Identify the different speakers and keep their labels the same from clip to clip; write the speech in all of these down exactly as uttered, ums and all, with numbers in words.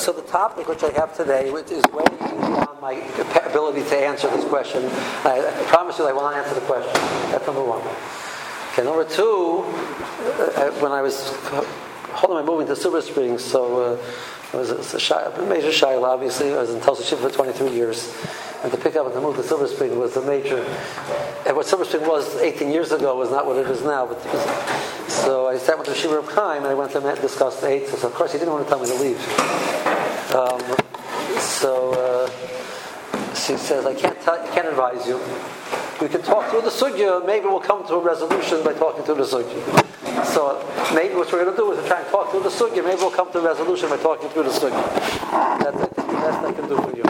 Speaker 1: so the topic which I have today, which is way beyond my ability to answer this question. I, I promise you I will not answer the question. That's number one. Okay, number two, uh, when I was holding my moving to Silver Springs, so uh, it was a, a, shy, a major shayla, obviously. I was in Tulsa Ship for twenty-three years. And to pick up and to move to Silver Spring was a major... And what Silver Spring was eighteen years ago was not what it is now. But it was, so I sat with the Shiva of Chaim, and I went to him and discussed the eight. So of course he didn't want to tell me to leave. Um, so, uh, so he says, I can't, tell, I can't advise you. We can talk through the sugya. Maybe we'll come to a resolution by talking through the sugya. So maybe what we're going to do is to try and talk through the sugya. Maybe we'll come to a resolution by talking through the sugya. That's the best I can do for you.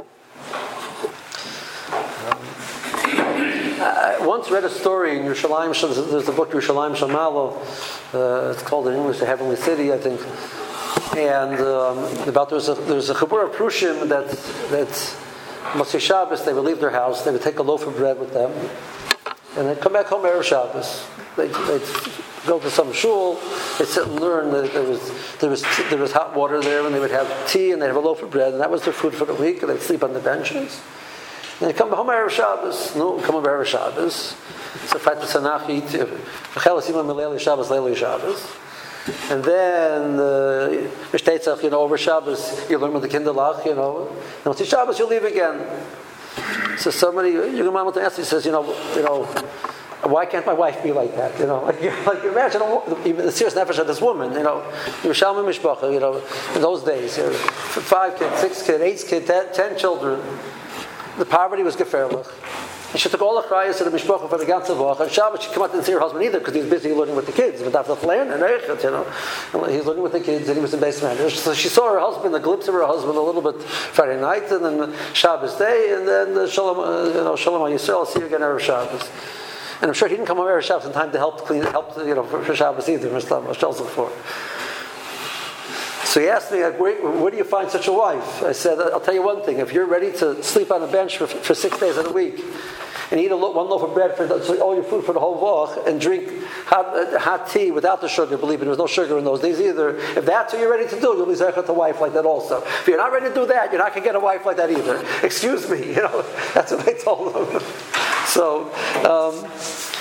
Speaker 1: I once read a story in Yerushalayim. There's a book, Yerushalayim Shamalo. Uh, it's called in English, The Heavenly City, I think. And um, about there's a there's a Chabur of Prushim that that Motzei Shabbos they would leave their house. They would take a loaf of bread with them, and they'd come back home erev Shabbos. They'd, they'd go to some shul. They'd sit and learn. That there was there was there was hot water there, and they would have tea, and they'd have a loaf of bread, and that was their food for the week. And they'd sleep on the benches. And they come home erev Shabbos. No, come home erev Shabbos. So fight the Tanakh, eat v'chelas imam leili Shabbos, leili Shabbos. And then Mishtetzach, uh, you know, over Shabbos you learn with the Kinderlach, you know. And once it's Shabbos, you leave again. So somebody, your mom will ask, he says, you know, you know, why can't my wife be like that? You know, like, like imagine even the serious nefesh of this woman. You know, Yerushalmi Mishpacha. You know, in those days, you know, five kids, six kids, eight kids, ten, ten children. The poverty was gefährlich. And she took all the chrayas to the mishpacha for the ganze Woche. And Shabbos she came out and didn't see her husband either because he was busy learning with the kids. But after learning, and you know, and he was learning with the kids and he was in base man. So she saw her husband, the glimpse of her husband, a little bit Friday night, and then Shabbos day, and then the Shalom, uh, you know, Shalom Yisrael. I'll see you again erev Shabbos. And I'm sure he didn't come on erev Shabbos in time to help clean, help you know for, for Shabbos either. For. So he asked me, like, where, where do you find such a wife? I said, I'll tell you one thing. If you're ready to sleep on a bench for, for six days of the week and eat a lo- one loaf of bread for the, so all your food for the whole vach and drink hot, uh, hot tea without the sugar, believe me, there was no sugar in those days either. If that's what you're ready to do, you'll be zechet a wife like that also. If you're not ready to do that, you're not going to get a wife like that either. Excuse me, you know. That's what I told them. So... Um,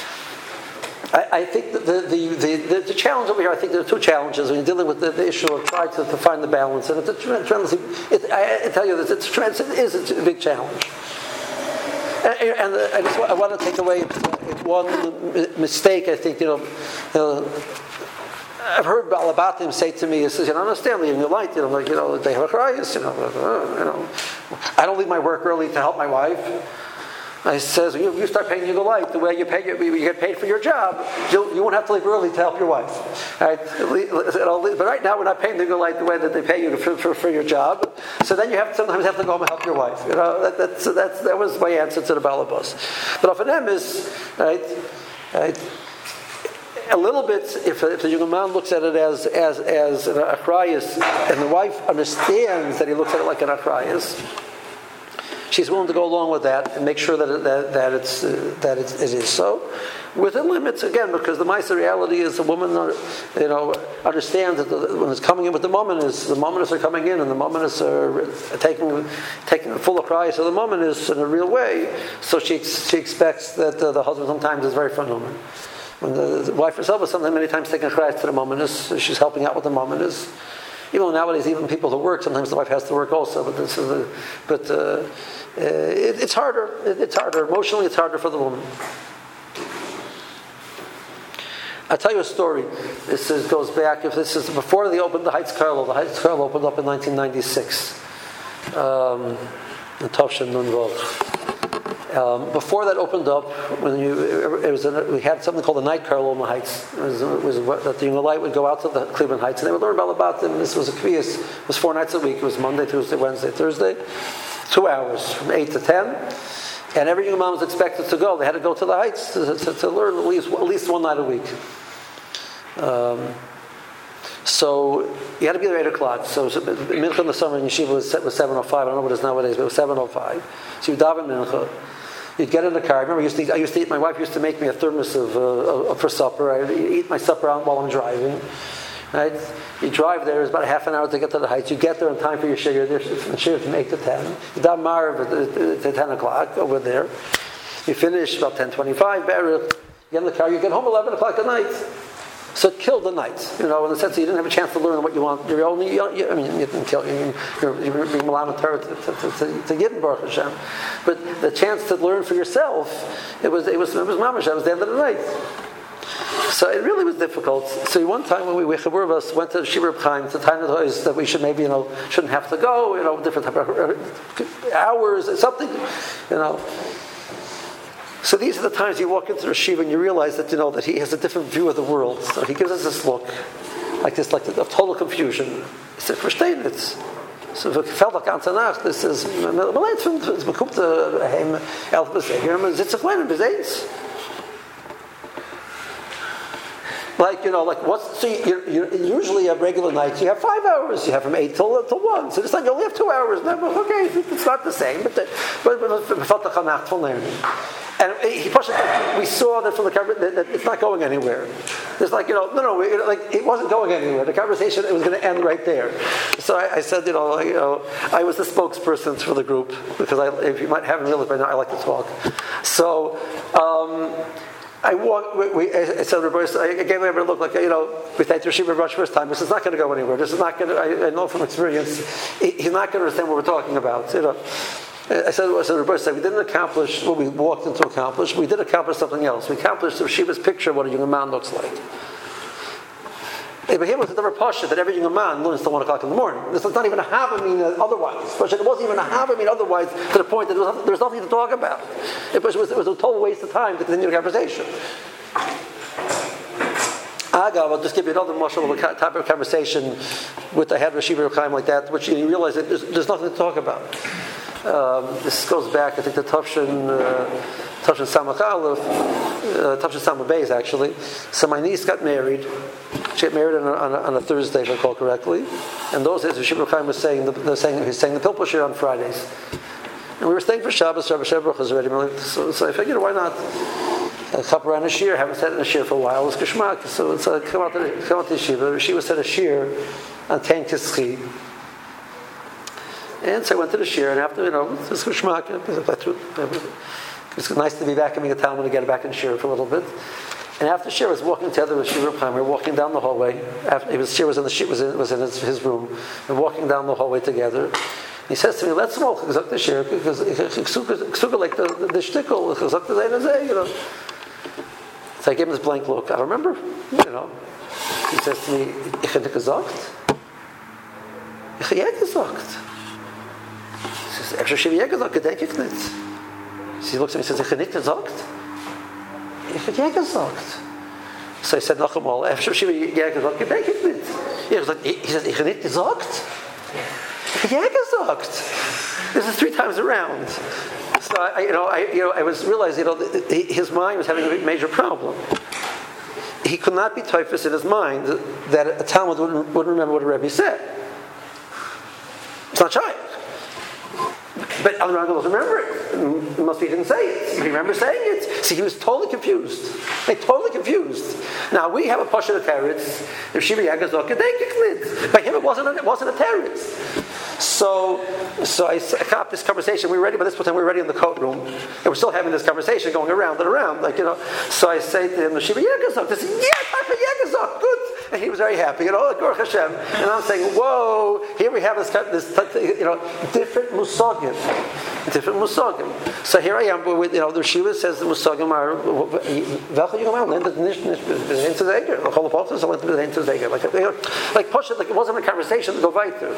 Speaker 1: I, I think that the, the, the, the challenge over here, I think there are two challenges when you're dealing with the, the issue of trying to, to find the balance. And it's a tremendously, it, I, I tell you this, it's, it's, it is a big challenge. And, and I just I want to take away one mistake, I think, you know, you know I've heard Balabatim say to me, he says, you know, understand me in your light, you know, like, you know, they have a chrayas, you know, uh, you know, I don't leave my work early to help my wife. I says, you, you start paying your light the way you pay your, you get paid for your job. You, you won't have to leave early to help your wife. Right? But right now, we're not paying the light the way that they pay you for, for, for your job. So then you have sometimes have to go home and help your wife. You know, that, that's, that's, that was my answer to the balabas. But often them is right, right. A little bit, if, if the young man looks at it as as as an achrayas, and the wife understands that he looks at it like an achrayas, she's willing to go along with that and make sure that it, that, that it's uh, that it's, it is so, within limits again, because the Maisa reality is the woman, you know, understands that the, when it's coming in with the mominus, the mominus are coming in and the mominus are taking taking the full cry. So the mominus in a real way. So she she expects that uh, the husband sometimes is very phenomenal. When the, the wife herself is sometimes many times taking cries to the mominus, she's helping out with the mominus. Even nowadays, even people who work, sometimes the wife has to work also. But this is a, but. Uh, Uh, it, it's harder. It, it's harder. Emotionally, it's harder for the woman. I'll tell you a story. This is, goes back. If this is before they opened the Heights Carlo, the Heights Carlo opened up in nineteen ninety-six. Um, in Tovshin Nunvov. Um, before that opened up, when you, it was a, we had something called the Night Carlo in the Heights. It was, it was what, that the young light would go out to the Cleveland Heights and they would learn all about them. This was a kviyas. It was four nights a week. It was Monday, Tuesday, Wednesday, Thursday. Two hours from eight to ten, and every young mom was expected to go. They had to go to the Heights to, to, to learn at least at least one night a week. Um, so you had to be there at eight o'clock. So mincha in the summer in yeshiva was, was seven o five. I don't know what it is nowadays, but it was seven o five. So you daven mincha. You'd get in the car. I remember I used to eat, I used to eat. My wife used to make me a thermos of uh, for supper. I'd eat my supper out while I'm driving. Right? You drive there, it's about a half an hour to get to the Heights. You get there in time for your shir. There's shir from eight to ten. You done Marv at ten o'clock over there. You finish about ten twenty-five, Baruch. You get in the car, you get home eleven o'clock at night. So it killed the night, you know, in the sense that you didn't have a chance to learn what you want. You're only, you, I mean, you didn't kill, you, you're, you're being Milan and Torah to, to, to, to Yidden, Baruch Hashem. But the chance to learn for yourself, it was, it was, it was mamash, that was the end of the night. So it really was difficult. So one time when we, we of us went to Shiva Reb Chaim, to time of that we should maybe, you know, shouldn't have to go, you know, different type of hours, something, you know. So these are the times you walk into the Shiva and you realize that, you know, that he has a different view of the world. So he gives us this look, like this, like of total confusion. He said, "Verstehen it." So we felt like an Tanach. This is beleid from it's bekommt heim elf bezeger, man sitzt klein bezeits. Like, you know, like what's so you, you, usually at regular nights you have five hours. You have from eight till till one. So it's like you only have two hours. No, okay, it's not the same, but the, but but felt like a nacht von learning. And he pushed it, we saw that from the camera that, that it's not going anywhere. It's like, you know, no, no, it, like it wasn't going anywhere. The conversation, it was going to end right there. So I, I said, you know, like, you know, I was the spokesperson for the group because I, if you might haven't realized by now, I like to talk. So um, I walked. We, we, I said, I gave him a look like, you know, we thanked Rashi Rush first time. This is not going to go anywhere. This is not going to. I, I know from experience, he, he's not going to understand what we're talking about. You know. I said, I said, Roberta said, we didn't accomplish what we walked into accomplish. We did accomplish something else. We accomplished Shiva's picture of what a young man looks like. Abraham was never pasha that every young man learns till one o'clock in the morning. This was not even a havamina otherwise. But it wasn't even a havamina otherwise to the point that there was, there was nothing to talk about. It was, it was, it was a total waste of time to continue the conversation. Agav, I'll just give you another marshal of a type of conversation with the head of Shiva Chaim like that, which you realize that there's, there's nothing to talk about. Um, this goes back, I think, to Tavshin, uh, Tavshin Samach Aleph, uh, Tavshin Samach Beis, actually. So my niece got married. She got married on a, on a, on a Thursday, if I recall correctly. And those days, Shiva Chaim was saying, the, the saying, he was saying the Pilpul Shir on Fridays. And we were staying for Shabbos. Rabbi Shebrach was already. So, so I figured, you know, why not? A couple around a shir. Haven't said it in a shir for a while. It's Geshmak. So it's uh, come out to the, come out to the Shiva. She was said a shir on Ten Kischi. And so I went to the shir, and after, you know, it was Geshmak. It's nice to be back in the town when I get back in shir for a little bit. And after shir, I was walking together with Shiva Chaim. We were walking down the hallway. After it was shir was in the shir was in, was in his, his room. We were walking down the hallway together. He says to me, "Let's smoke chazak the shir because chazak like the the, the shtickle chazak the zay, you know." So I gave him this blank look. I remember, you know. He says to me, "Ich hätte gesagt, ich hätte gesagt." He says, "After Shiva gesagt, gedenk ich nicht." So he looks at me and says, "Ich hätte nicht gesagt, ich hätte gesagt." So I said, "Noch einmal, after Shiva gesagt, gedenk ich nicht." He says, "Ich hätte nicht gesagt." Yeah, gesagt. This is three times around. So I, you know, I, you know, I was realizing, you know, his mind was having a major problem. He could not be typhus in his mind that a Talmud wouldn't, wouldn't remember what a Rebbe said. It's not shy. But Al Rangel doesn't remember it. It must be he didn't say it. He remembers saying it. See, he was totally confused. Like, totally confused. Now, we have a Pasha of teretz. If Shiva Yagazok, by him it wasn't a, it wasn't a teretz. So, so I caught this conversation. We were ready, by this time we were ready in the courtroom, and we're still having this conversation going around and around, like, you know. So I say to him, Shiva Yagazok. They say, yeah, Papa Yagazok, good. And he was very happy, you know, like Baruch Hashem. And I'm saying, whoa, here we have this, this you know, different musagim, different musagim. So here I am with, you know, the Shiva says the musagim are welche junge Mann nennt nicht nicht bis zu sagen, the whole process went to the sagen, like like push it, like it wasn't a conversation to go weiter.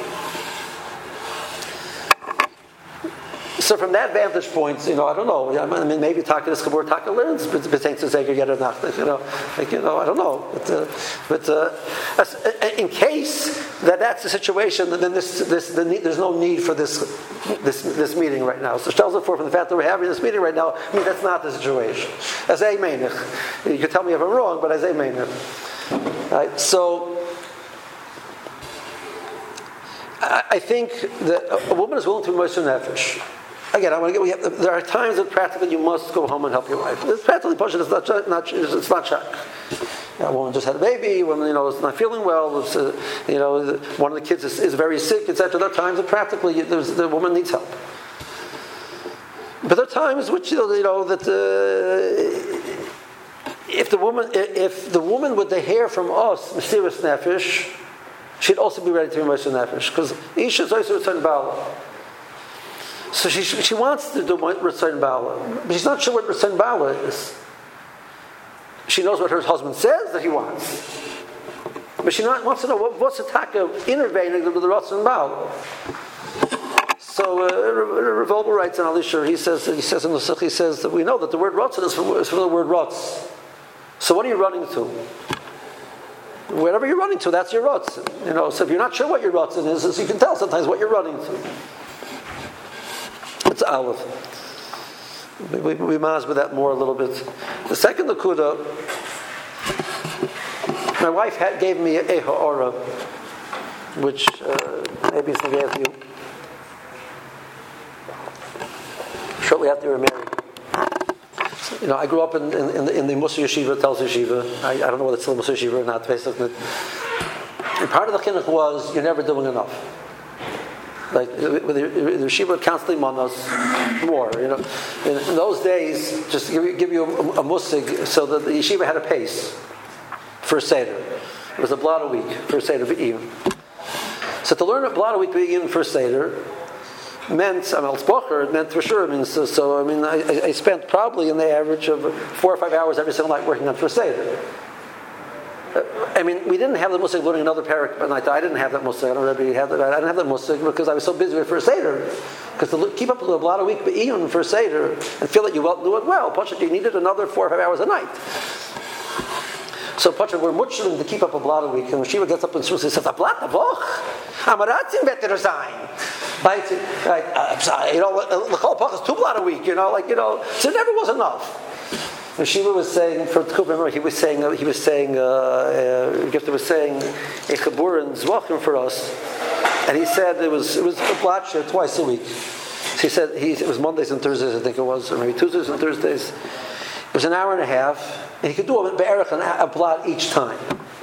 Speaker 1: So from that vantage point, you know, I don't know. I mean, maybe Taka this Kabur Taka learns, but to Zeger yet enough. You know, like, you know, I don't know. But, uh, but uh, in case that that's the situation, then this, this, the need, there's no need for this, this, this meeting right now. So Stelzer for from the fact that we're having this meeting right now, I mean, that's not the situation. As a menich, you can tell me if I'm wrong, but as a menich, right? So. I think that a woman is willing to be moister nefesh. Again, I want to get. We have, there are times that practically you must go home and help your wife. It's practically pushing. It's not. Not. It's not shock. A woman just had a baby, woman, you know, is not feeling well, is, uh, you know, one of the kids is, is very sick, et cetera. There are times that practically the woman needs help. But there are times which, you know, you know that uh, if the woman, if the woman would hear from us, Mesiras Nefesh, she'd also be ready to be Mesiras Nefesh, because Isha is also Ritzayin Bala. So she she wants to do Ritzayin Bala, but she's not sure what Ritzayin Bala is. She knows what her husband says that he wants, but she not, wants to know what, what's the taka intervening with the Ritzayin Bala. So uh, Rav Wolbe writes in Alisher, he says he says in the Nusach, he says that we know that the word Ratzon is from, is from the word Ratz. So what are you running to? Wherever you're running to, that's your Ratzon. You know, so if you're not sure what your Ratzon is, is, you can tell sometimes what you're running to. It's Aleph. We, we, we maz with that more a little bit. The second Nakuda, my wife had, gave me a ha'ara, which uh, maybe it's gave you shortly after we were married. You know, I grew up in, in, in the, in the Mussar Yeshiva, Telz Yeshiva. I, I don't know whether it's still Mussar Yeshiva or not, basically. And part of the chinuch was, you're never doing enough. Like, the, the, the Yeshiva would constantly mon us more, you know. In, in those days, just to give you, give you a, a musig, so that the Yeshiva had a pace for a Seder. It was a blot a week for a Seder B'iyun. So to learn a blot a week B'iyun for a Seder, meant, I mean, it meant for sure. I mean, so, so I mean, I, I spent probably in the average of four or five hours every single night working on for Seder. Uh, I mean, we didn't have the musig learning another parak at night. I didn't have that musig. I don't really have that. I didn't have that musig because I was so busy with for Seder. Because to keep up with a lot of week be'iyun for Seder and feel that you do it well, you needed another four or five hours a night. So, Pacha, we're muchling to keep up a blot a week, and when Shiva gets up and says, "A blot a voch, amaratzim better sein." Right, uh, you know, the whole pach is two blot a week. You know, like you know, so it never was enough. And Shiva was saying for Tkub, he was saying he was saying uh, uh, Gifter was saying a chabur and zvachim for us, and he said it was it was a blot share twice a week. So he said he, it was Mondays and Thursdays, I think it was, or maybe Tuesdays and Thursdays. It was an hour and a half, and he could do a be'erach a blot each time.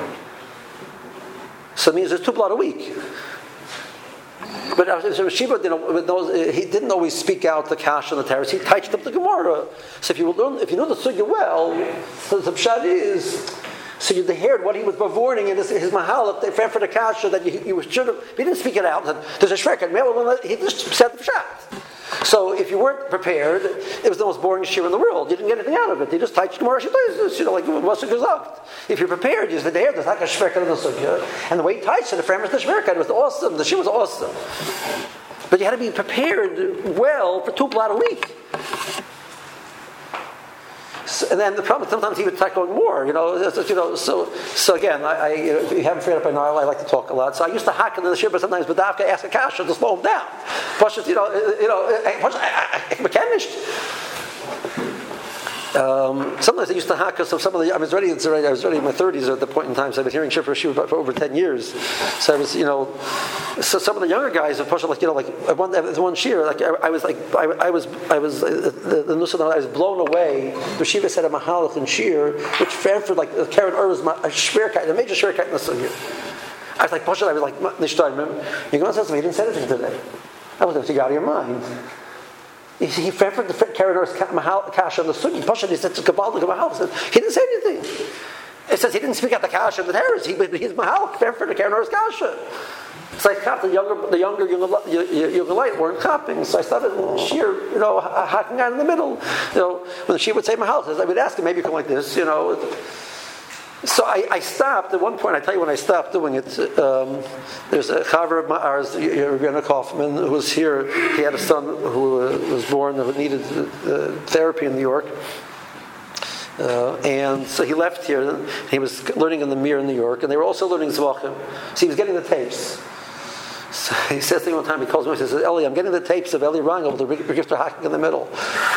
Speaker 1: So it means there's two blot a week. But so Shiva didn't, he didn't always speak out the kash and the terrace. He touched up the Gemara. So if you learn, if you know the sugya well, so the pshat is, so you heard what he was bevorning in his, his mahal for the kasha that you, you should have. He didn't speak it out. There's a shrekad. He just said the pshat. So if you weren't prepared, it was the most boring shir in the world. You didn't get anything out of it. You just touched Gemara. You know, like what's the gesagt. If you're prepared, you said there. There's like a shrekad in the sugya, and the way he touched it, the frame was the shrekad. It was awesome. The shir was awesome. But you had to be prepared well for two blot a week. So, and then the problem, sometimes he would start going more, you know. You know, so so again, I, I you know, if you haven't figured out by now, I like to talk a lot. So I used to hack into the shir, but sometimes Badavka ask a kasha to slow him down. Plus, you know, you know, mechanisch. Um, sometimes I used to hack because of some of the. I was already, I was already in my thirties at the point in time. So I've been hearing shir for a for over ten years. So I was, you know, so some of the younger guys, of course, like you know, like one, one shir, like I, I was like, I, I was, I was, uh, the, the Nusach, I was blown away. The Shiva said a mahalach and shir, which Frankfurt, like Karen Ur was a shverkeit, a major shverkeit in the sugya. I was like, Pasha, I was like, Nishtai, you go and says to me, he didn't say anything today. I was going to take out of your mind. He, he Frankfurt, the Karen Ur's kasha on the sugya. Pasha, he said to Kabbalah, Kabbalah, he didn't say anything. It says he didn't speak out the kasha of the terrorists. He, he's mahal, Frankfurt, the Karen Ur's kasha. So I stopped the younger, the younger, younger, younger light weren't copying. So I started sheer, you know, hacking out in the middle. You know, when she would say mahal, I would ask him, maybe you come like this, you know. So I, I stopped at one point. I tell you when I stopped doing it. Um, there's a chaver of ours, Rabbeinu Kaufman, who was here. He had a son who uh, was born who needed uh, therapy in New York. Uh, and so he left here. He was learning in the Mir in New York, and they were also learning Zvachim. So he was getting the tapes. So he says to me one time, he calls me, he says, Eli, I'm getting the tapes of Eli Rangel with the register hacking in the middle.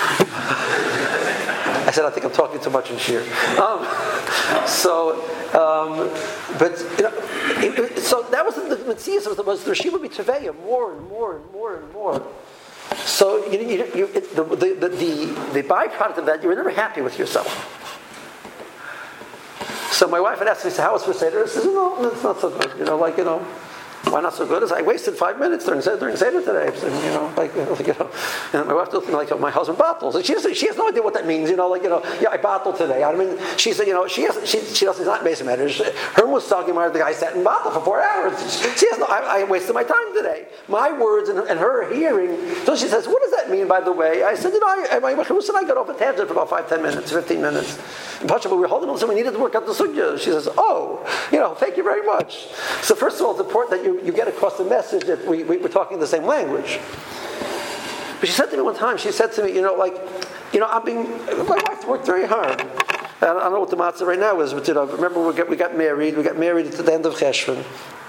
Speaker 1: I said, I think I'm talking too much in shir. Um, so, um, but, you know, it, it, so that was the Metzias, was, was the Shiva B'Tveya, more and more and more and more. So, you, you, you, it, the, the, the, the, the byproduct of that, you were never happy with yourself. So my wife had asked me, "How was for Seder?" I said, "No, it's not so good. You know, like you know." Why not so good? As I wasted five minutes during during Seder today. So, you know, like, like you know, and my wife looked like my husband battles, and she has, she has no idea what that means. You know, like you know, yeah, I battled today. I mean, she said, you know, she has she she doesn't not basic matters. Her was talking about the guy sat in battle for four hours. She has no. I, I wasted my time today. My words and, and her hearing. So she says, "What does that mean?" By the way, I said, you know, I, my Chus and I got off a tangent for about five, ten minutes, fifteen minutes. But we were holding on, so we needed to work out the sugya. She says, "Oh, you know, thank you very much." So first of all, it's important that you, you get across the message that we, we were talking the same language. But she said to me one time, she said to me, you know, like, you know, I'm being, my wife worked very hard. I don't, I don't know what the matzah right now is, but you know, remember we got, we got married, we got married at the end of Cheshvan.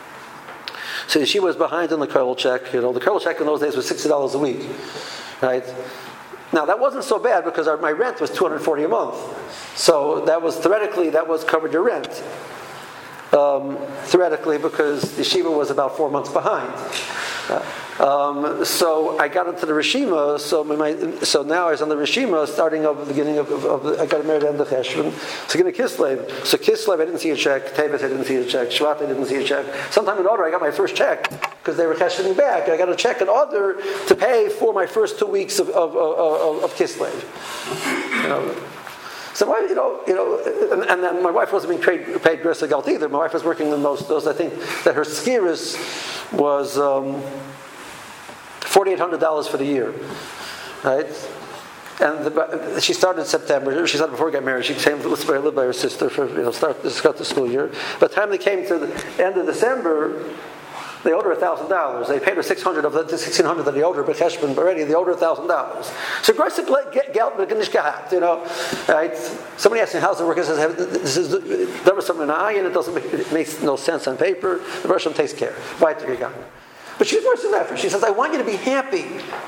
Speaker 1: So she was behind on the Kerl check. You know, the Kerl check in those days was sixty dollars a week, right? Now that wasn't so bad because our, my rent was two hundred forty dollars a month. So that was, theoretically, that was covered your rent. Um, theoretically, because the yeshiva was about four months behind. Uh, um, so I got into the Rishima, so my, so now I was on the Rishima starting at the beginning of, of, of the, I got married at the end of Cheshvan. So getting a Kislev. So Kislev, I didn't see a check. Tevis, I didn't see a check. Shvat, I didn't see a check. Sometime in order, I got my first check because they were Cheshvaning back. I got a check in order to pay for my first two weeks of, of, of, of, of Kislev. You know, So my, you know, you know, and, and then my wife wasn't being paid, paid Grissa Gelt either. My wife was working in those. Those I think that her skiris was um, forty eight hundred dollars for the year, right? And the, she started in September. She started before we got married. She came lived by, lived by her sister for you know start to start the school year. By the time they came to the end of December, they owed her a thousand dollars. They paid her six hundred of the sixteen hundred that they owed her, but Cheshvan already they owed her a thousand dollars. So Grossi geld mit nicht gehabt, you know. Right? Somebody asked me how's it work. I says this is there was something in the eye and it doesn't make it makes no sense on paper. The Russian takes care. Weitergegangen. But she's worse than that. She says, I want you to be happy.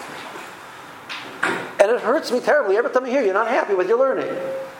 Speaker 1: And it hurts me terribly every time I hear you're not happy with your learning.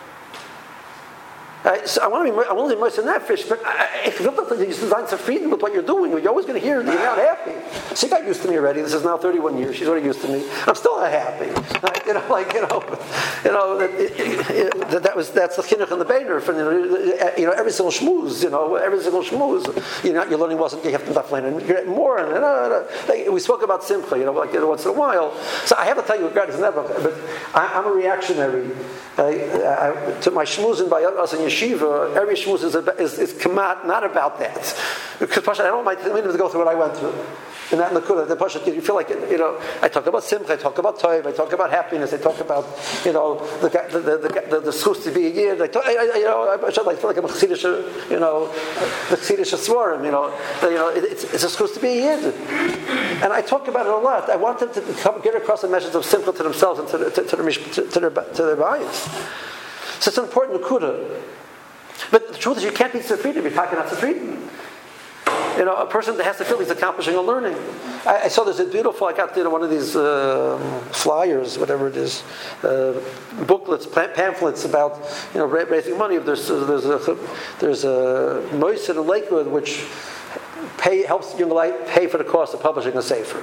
Speaker 1: Uh, so I want to be, I want to be immersed in that fish, but I, if you don't think you're designed to freedom with what you're doing, you're always going to hear that you're not happy. She got used to me already. This is now thirty-one years. She's already used to me. I'm still not happy. Right? You know, like you know, you know that, it, it, that, that was that's the chinuch and the beiner for you know, you know every single shmooze. You know, every single shmooze. You know, your learning wasn't. You have to learn and get more. And, and uh, like, we spoke about simcha. You know, like you know, once in a while. So I have to tell you, God is never. But I, I'm a reactionary. I, I, to my shmoozing by us in yeshiva, every shmuz is, is, is kamat, not about that. Because Pasha, I don't want my to go through what I went through. And that in the Kula, the Pasha, you feel like, you know, I talk about simcha, I talk about toiv, I talk about happiness, I talk about, you know, the the the the, the, the schus to be a yid. I, talk, I, I you know, I, I feel like I'm a chassidish, you know, the chassidish svarim, you know, the, you know, it, it's it's a schus to be a yid. And I talk about it a lot. I want them to come, get across the message of simcha to themselves and to, to, to, to, to, to their to their bias. So it's an important nakuda. But the truth is, you can't be tzefridim if you're talking about tzefridim. You know, a person that has to feel he's accomplishing a learning. I, I saw there's a beautiful, I got you know, one of these uh, flyers, whatever it is, uh, booklets, pamphlets about you know raising money. There's uh, there's a there's a Moised in Lakewood which pay helps young light pay for the cost of publishing a sefer.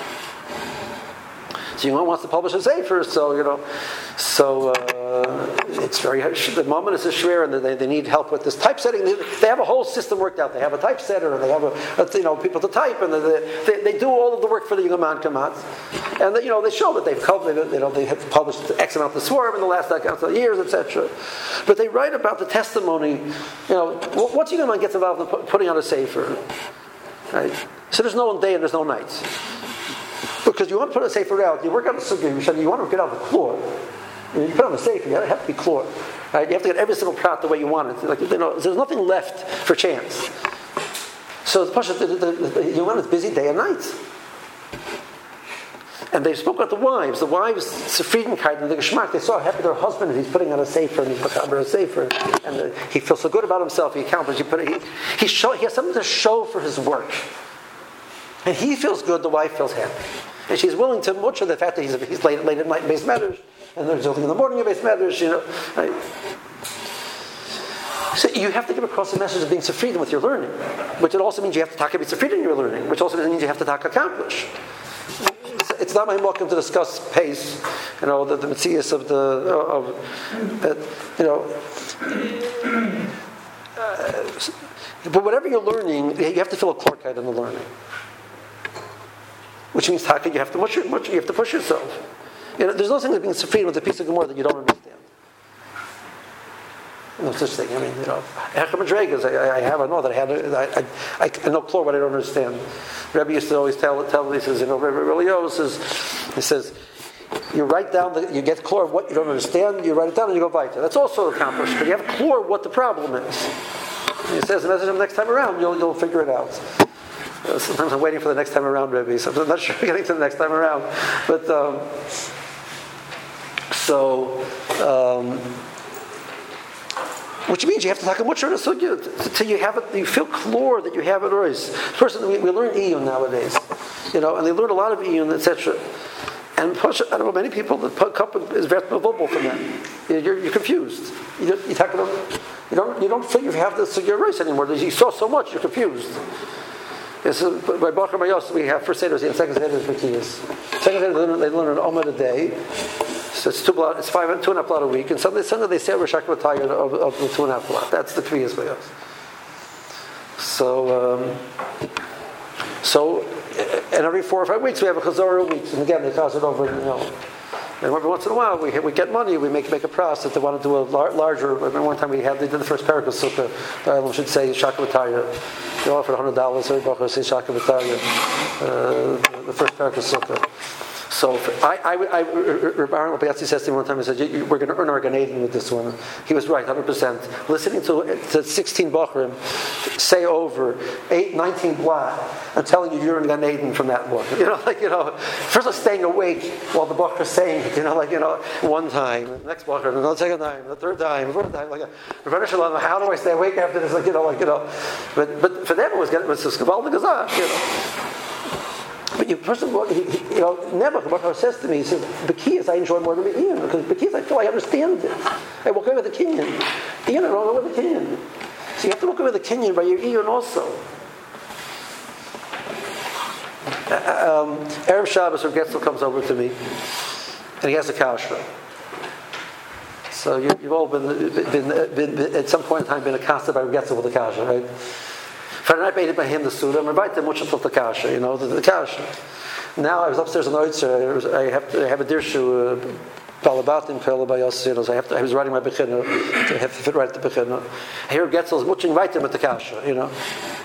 Speaker 1: So Young wants to publish a sefer, so you know, so uh, it's very. The moment is a shver, and they, they need help with this typesetting. They, they have a whole system worked out. They have a typesetter, and they have a, a you know people to type, and they, they, they do all of the work for the Young Kamat. And they, you know they show that they've they, you know they have published X amount of swarm in the last couple of years, et cetera. But they write about the testimony. You know, what's Young Man gets involved in putting out a sefer, right? So there's no day and there's no night. Because you want to put a sefer out, you work out the sugya, you want to get out the floor. You put on the sefer, you have to be clear. Right? You have to get every single prat the way you want it. Like, you know, there's nothing left for chance. So the pasha, the, the, the, you want it busy day and night. And they spoke about the wives. The wives, Sefridenkeit and the Geschmack, they saw how happy their husband is. He's putting on a sefer and he's putting on a sefer. And the, he feels so good about himself, he accomplished. He, put, he, he, show, he has something to show for his work. And he feels good, the wife feels happy. And she's willing to butcher the fact that he's, he's late, late at night in base matters, and there's something in the morning in base matters, you know. Right? So you have to give across the message of being sefridim with your learning, which it also means you have to talk about sefridim in your learning, which also means you have to talk accomplish. It's, it's not my welcome to discuss pace, you know, the, the mitzias of the of, uh, you know. uh, but whatever you're learning, you have to feel a clarkite in the learning. Which means taka, you have to much, much, you have to push yourself. You know, there's no thing like being supreme with a piece of Gemara that you don't understand. No such thing. I mean, you know, Hecham Madregas, I, I have, I know that I had, I, I, I know Klor, but I don't understand. Rebbe used to always tell, tell me, he says, you know, Rebbe Elio says, he says, you write down, the, you get Klor of what you don't understand, you write it down and you go weiter. That's also accomplished, but you have Klor of what the problem is. And he says, the message next time around, you'll, you'll figure it out. Uh, sometimes I'm waiting for the next time around, Rebbe, so I'm not sure we're getting to the next time around. But, um, so, um, which means you have to talk about sure so you till you have it, you feel clear that you have it always. Person, we, we learn iyun nowadays, you know, and they learn a lot of iyun, et cetera. And I don't know many people. The cup is very vulnerable from that. You're, you're confused. You, you, talk about, you don't you don't feel you have this your race anymore. You saw so much, you're confused. It's, uh, by Bacher Mayos, we have first Seder and second Seder is Bekiyas. Second Seder they learn an Omer a day. So it's two blot, it's five, two and a half blot a week, and Sunday, Sunday they say Rosh Hashanah of, of the two and a half blot. That's the Kriyas by us. So, um, so, and every four or five weeks we have a Chazorah week, and again they pass it over, you know. And every once in a while we we get money, we make make a pras that they want to do a lar- larger. I remember one time we had they did the first Parak of Sukkah. I should say Shaka B'Taya. They offered a hundred dollars. Every bacher say Shaka B'Taya. Uh, the first Parak of Sukkah. So I, I, I, Rabbi Aaron Lopayatzi says to me one time, he said, we're going to earn our Gan Eden with this one. He was right, one hundred percent. Listening to, to sixteen Bachrim say over eight, nineteen blot, and telling you you're in Gan Eden from that one. You know, like, you know, first of staying awake while the Bachar is saying it, you know, like, you know, one time, the next Bachar, the second time, the third time, the fourth time, like, Rabbi Shalom, how do I stay awake after this? Like, you know, like, you know. But, but for them it was, it was a Skaval Gazah, you know. But you, first of all, he, he, you know, Nebuchadnezzar says to me, he says, Bekiyas I enjoy more than the Ian, because Bekiyas I feel I understand it. I walk away with the Kenyan. Ian, I don't know with the Kenyan. So you have to walk away with the Kenyan by your Ian also. Uh, um, Erev Shabbos, Rav Getzel comes over to me, and he has a kasha. So you, you've all been, been, been, been, at some point in time, been accosted by Rav Getzel with a kasha, right? Friday night made it by him the Suda, I'm invited much of the kasha, you know, the, the kasha. Now I was upstairs in the Oitzer, I have to I have a dirshu, Balabatim, Pelabayos, you know, so I have to, I was writing my Bechina, so I have to fit right at the Bechina. Here Getzel is much invited with the kasha, you know.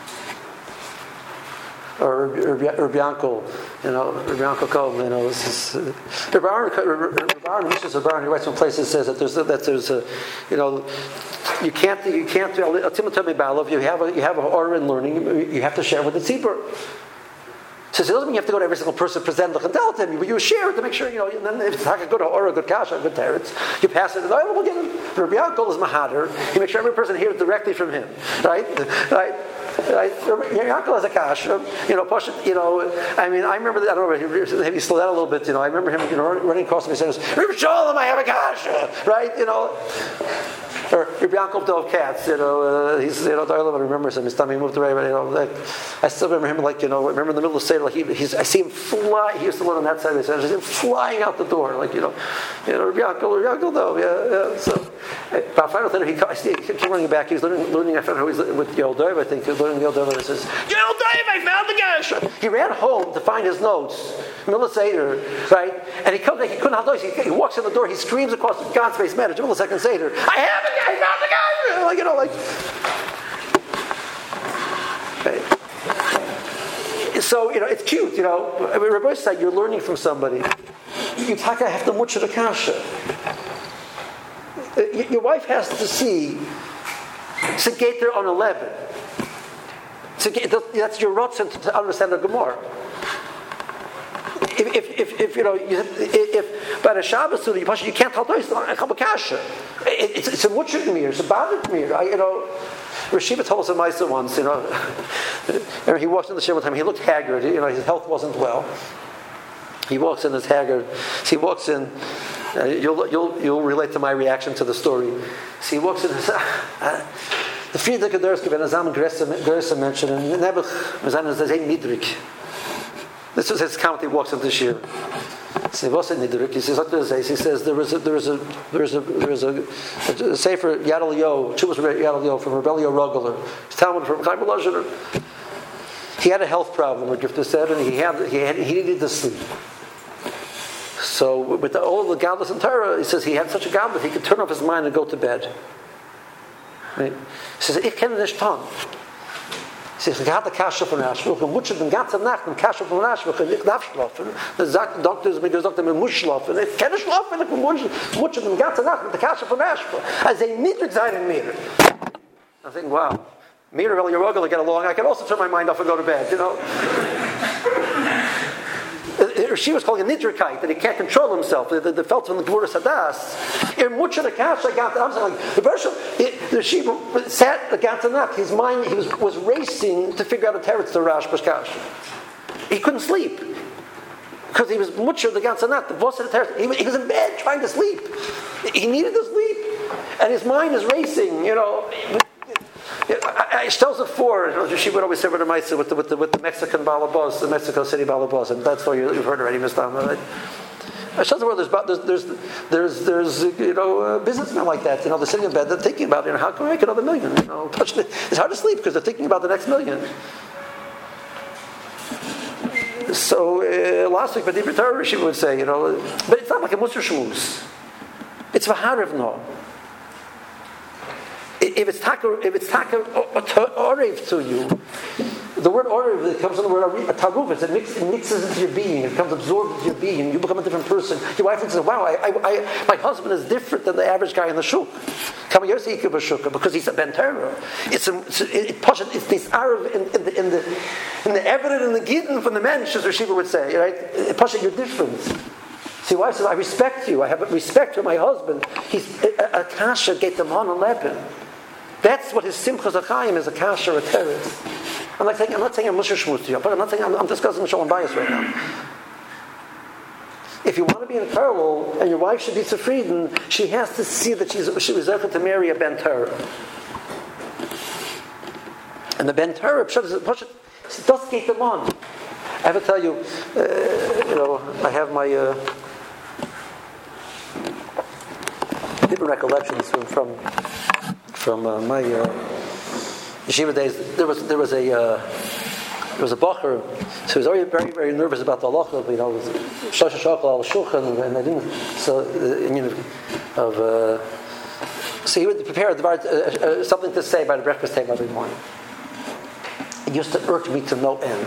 Speaker 1: Or Urbianko, you know, Urbianko Kom, you know, this is Urbian, Mishnah Urbian, he writes some places says that there's a, that there's a, you know, you can't you can't you have a you have an order in learning, you have to share with the tzibur. So it doesn't mean you have to go to every single person, present the and tell it to them, but you share it to make sure, you know, and then if it's like a good or a good kasha, a good teretz, you pass it, and oh, we'll get it. Rabbi Yaakov is mahader, you make sure every person hears it directly from him, right? Right? Right? Yaakov is a kasha, you know, push it, you know, I mean, I remember, I don't know, maybe slow down a little bit, you know, I remember him, you know, running across me saying, Rabbi Shalom, I have a kasha, right? You know, or Rabbi Yaakov Dov Katz, you know, uh, he's, you know, I remember him, his time he moved away, but, you know, like, I still remember him, like, you know, I remember in the middle of Seder, like, he, he's, I see him fly, he used to live on that side of the Seder, I see him flying out the door, like, you know, you know, Rabbi Yaakov, Rabbi Yaakov Dov, yeah, yeah, so, about five minutes later, he, I see, he kept running back, he was learning, learning I found out he was with Yoel Dov, I think, he was learning Yoel Dov, and he says, Yoel Dov, I found the gasha! He ran home to find his notes, middle of Seder, right, and he comes, he couldn't have notes, he, he walks in the door, he screams across the God's face, man, middle of second Seder, I have it, I found the gasha! Like, you know, like, okay. So, you know, it's cute, you know. I mean, Rabbi said you're learning from somebody. You taka have to much of the kasha. Your wife has to see Segeter on eleven. That's your rotzen to understand the Gemara. If, if, if, if you know, if, if by the Shabbos you you can't tell those a couple kasha. It's it's a muchik mir, it's a badik mir. You know, Rashiva told us a Maisa once. You know, he walked in the shul one time. He looked haggard. You know, his health wasn't well. He walks in as haggard. So he walks in. Uh, you'll you'll you'll relate to my reaction to the story. So he walks in. And says, uh, the Friedrich Aderski Ben Azam Gersa mentioned, and Nebuch Mazan is a midrik. This was his comment. He walks into this year. He says, "What's nidrik?" He says, "What does it say?" He says, "There was a, there was a, there was a, there was a, a, a sefer Yad Eliyahu, Chuvas Yad Eliyahu from Rebbe Rogeler. He's Talmud from Chaim Elazar. He had a health problem, like Rifta said, and he had he had he needed to sleep. So with the, all the godless and Torah, he says he had such a godless he could turn off his mind and go to bed. Right? He says, "Ich kenne nicht tan." He says, "Ich hatte Kasha von Ashbuch, und mutsche den ganzen Nacht mit Kasha von Ashbuch, und ich darf schlafen." Dann sagt der Doktor, mir gesagt, ich muss schlafen. Ich kann nicht schlafen, ich muss mutsche den ganzen Nacht mit der Kasha von Ashbuch. Also ein niedrig sein in mir. I think, wow, me and Rebbe Rogeler get along. I can also turn my mind off and go to bed, you know. She was calling a nidrikite, that he can't control himself. The, the, the felt from the Gemara Sadas. In much of the kasha got I'm saying, like the version, the Sheba sat against the neck. His mind he was, was racing to figure out a teretz to Rashba's kasha. He couldn't sleep because he was much of the against the neck. The boss of the teretz. He, he was in bed trying to sleep. He needed to sleep, and his mind is racing. You know. I, I tells it for you know, she would always say with the Maisa with the with the with the Mexican balabos, the Mexico City balabos, and that's all you, you've heard already, Mister Right? I tells the world there's there's there's there's you know uh, businessmen like that. You know, they're sitting in bed, they're thinking about you know how can I make another million? You know, it's hard to sleep because they're thinking about the next million. So uh, last week, B'dibur Torah, she would say, you know, but it's not like a Musar Shmuz. It's V'harav no. If it's taka, if it's taka orev to you, the word orev it comes from the word taruvus. It, mix, it mixes into your being. It becomes absorbed into your being. You become a different person. Your wife says, "Wow, I, I, I, my husband is different than the average guy in the shuk." Because he's a ben Torah. It's a, it's, it, it's this arv in, in the in the in the evident in the gittin from the mensch, as Rashiva would say. Right? Pasha, you're different. See, wife says, "I respect you. I have respect for my husband. He's a, a kasha get them on and lepin." That's what his simcha zachayim is, a kasha or a teretz. I'm not saying I'm not saying I'm musher shmuz to you, but I'm not saying I'm, I'm discussing shalom bias right now. If you want to be in a parallel and your wife should be tzufriden, she has to see that she's she was able to marry a ben Torah. And the ben Torah does get them on. I have to tell you, uh, you know, I have my uh, different recollections from. from From uh, my uh, yeshiva days, there was there was a uh, there was a bacher, so he was very very very nervous about the halacha. You know, it was shasha shakal al shulchan, and I didn't. So uh, I mean, of uh, so he would prepare uh, uh, something to say by the breakfast table every morning. It used to irk me to no end.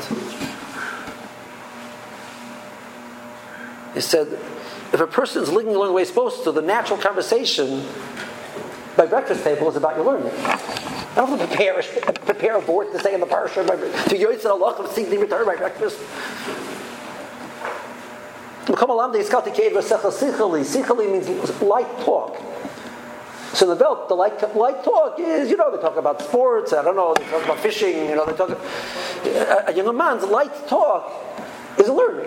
Speaker 1: He said, if a person is living along the way he's supposed to, the natural conversation by breakfast table is about your learning. I don't have to prepare, prepare a board to say in the parsha to Yoitz and Allah of seeking return by breakfast. Sichali means light talk. So the belt, the light, light talk is, you know, they talk about sports, I don't know, they talk about fishing, you know, they talk. A, a young man's light talk is learning.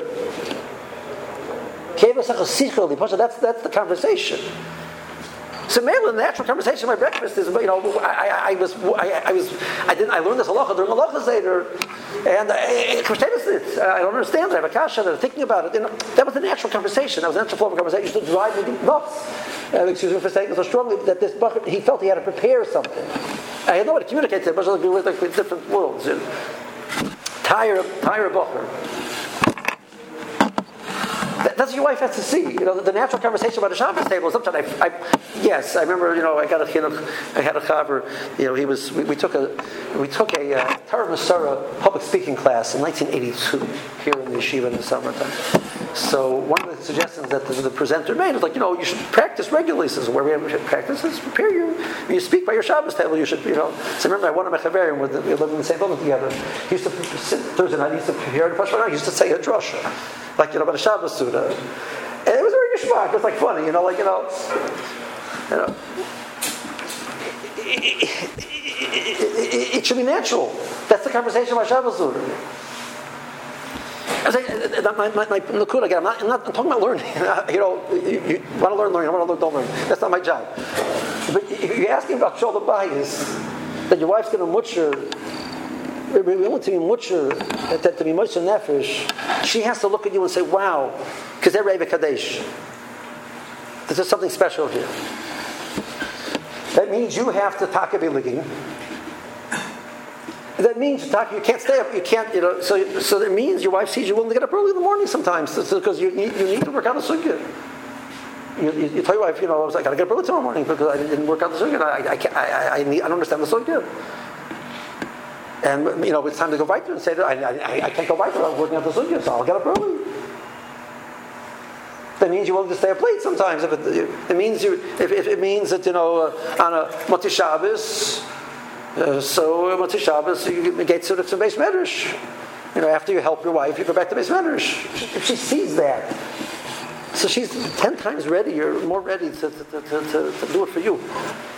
Speaker 1: That's that's the conversation. So maybe the natural conversation at my breakfast is, you know, I, I, I was, I, I was, I didn't, I learned this halacha during halacha seder, and I, I don't understand it. I have a kasha, and I'm thinking about it. You know, that was the natural conversation. That was the natural form of conversation. It used to drive me nuts. Uh, excuse me for saying it so strongly that this bucket, he felt he had to prepare something. I had no way to communicate to him, but we were like different worlds. You know. Tire, tire bucher. That's what your wife has to see. You know, the, the natural conversation about a Shabbos table. Sometimes I, I, yes, I remember. You know, I got a chinuch. I had a chaver. You know, he was. We, we took a, we took a uh, Torah Masara public speaking class in nineteen eighty-two here in the yeshiva in the summertime. So one of the suggestions that the, the presenter made was like, you know, you should practice regularly. He says, where we have to practice is prepare you. When you speak by your Shabbos table, you should, you know. So remember, I one of my chaverim, we lived in the same building together. He used to sit Thursday night. He used to prepare the Pashto. He used to say a drasha. Like, you know, about a Shabbos Suda. And it was very geschmack. It was like funny, you know, like, you know, you know. It, it, it, it, it should be natural. That's the conversation about Shabbos Suda. I was like, my, my, my Nakud again, I'm not, I'm not I'm talking about learning. You know, you, you want to learn, learn. I want to learn, don't learn. That's not my job. But if you're asking about Sholem Bayis, that your wife's going to mutcher willing to be mucher, to be mucher nefesh, she has to look at you and say, wow, because they're Reva Kadesh. There's something special here. That means you have to taka biligim. That means taka, you can't stay up. You can't, you know. So, so that means your wife sees you willing to get up early in the morning sometimes because you need you need to work out a sukkah. You, you, you tell your wife, you know, I was like, I gotta get up early tomorrow morning because I didn't work out the sukkah. I I, can't, I, I, I, need, I don't understand the sukkah. And you know, it's time to go weiter and say that I, I, I can't go weiter. I'm working out the sukkah, so I'll get up early. That means you're willing to stay up late sometimes. If it, it means you, if, if it means that you know uh, on a Motzei Shabbos, uh, so uh, Motzei Shabbos you get to the Beis Medrash. You know, after you help your wife, you go back to Beis Medrash. If she sees that, so she's ten times readier, more ready to, to, to, to, to do it for you.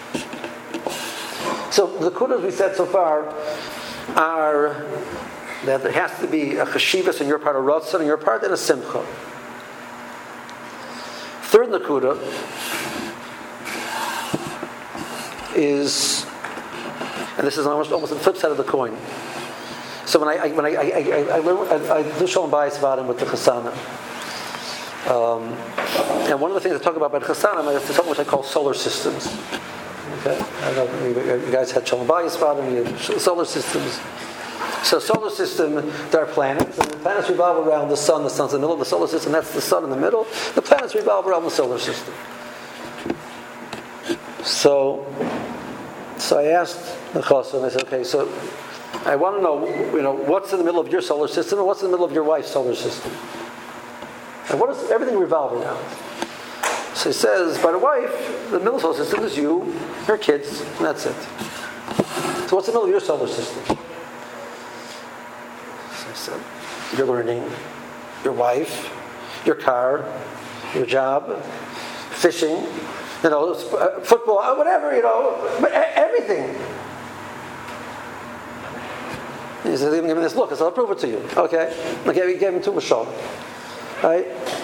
Speaker 1: So the kudas we said so far are that there has to be a cheshivas in your part, a rotzon in your part, and a simcha. Third nakuda is, and this is almost almost the flip side of the coin. So when I, I when I I, I, I, learn, I, I do Shalom Bayis Vadim with the Chasana, um, and one of the things I talk about by the Chasana is something which I call solar systems. Okay, I don't know, you guys had Shalom Bayis Vadim, you had solar systems. So solar system, there are planets, and the planets revolve around the sun. The sun's in the middle of the solar system. That's the sun in the middle. The planets revolve around the solar system. So, so I asked the Chassan, and I said, okay, so I want to know, you know, what's in the middle of your solar system, and what's in the middle of your wife's solar system, and what does everything revolve around? So he says, by the wife, the middle solar system is you, her kids, and that's it. So what's in the middle of your solar system? Your learning, your wife, your car, your job, fishing, you know, football, whatever, you know, everything. He says, give me this look. I said, I'll prove it to you. Okay. Okay, we gave him two mashal. Right?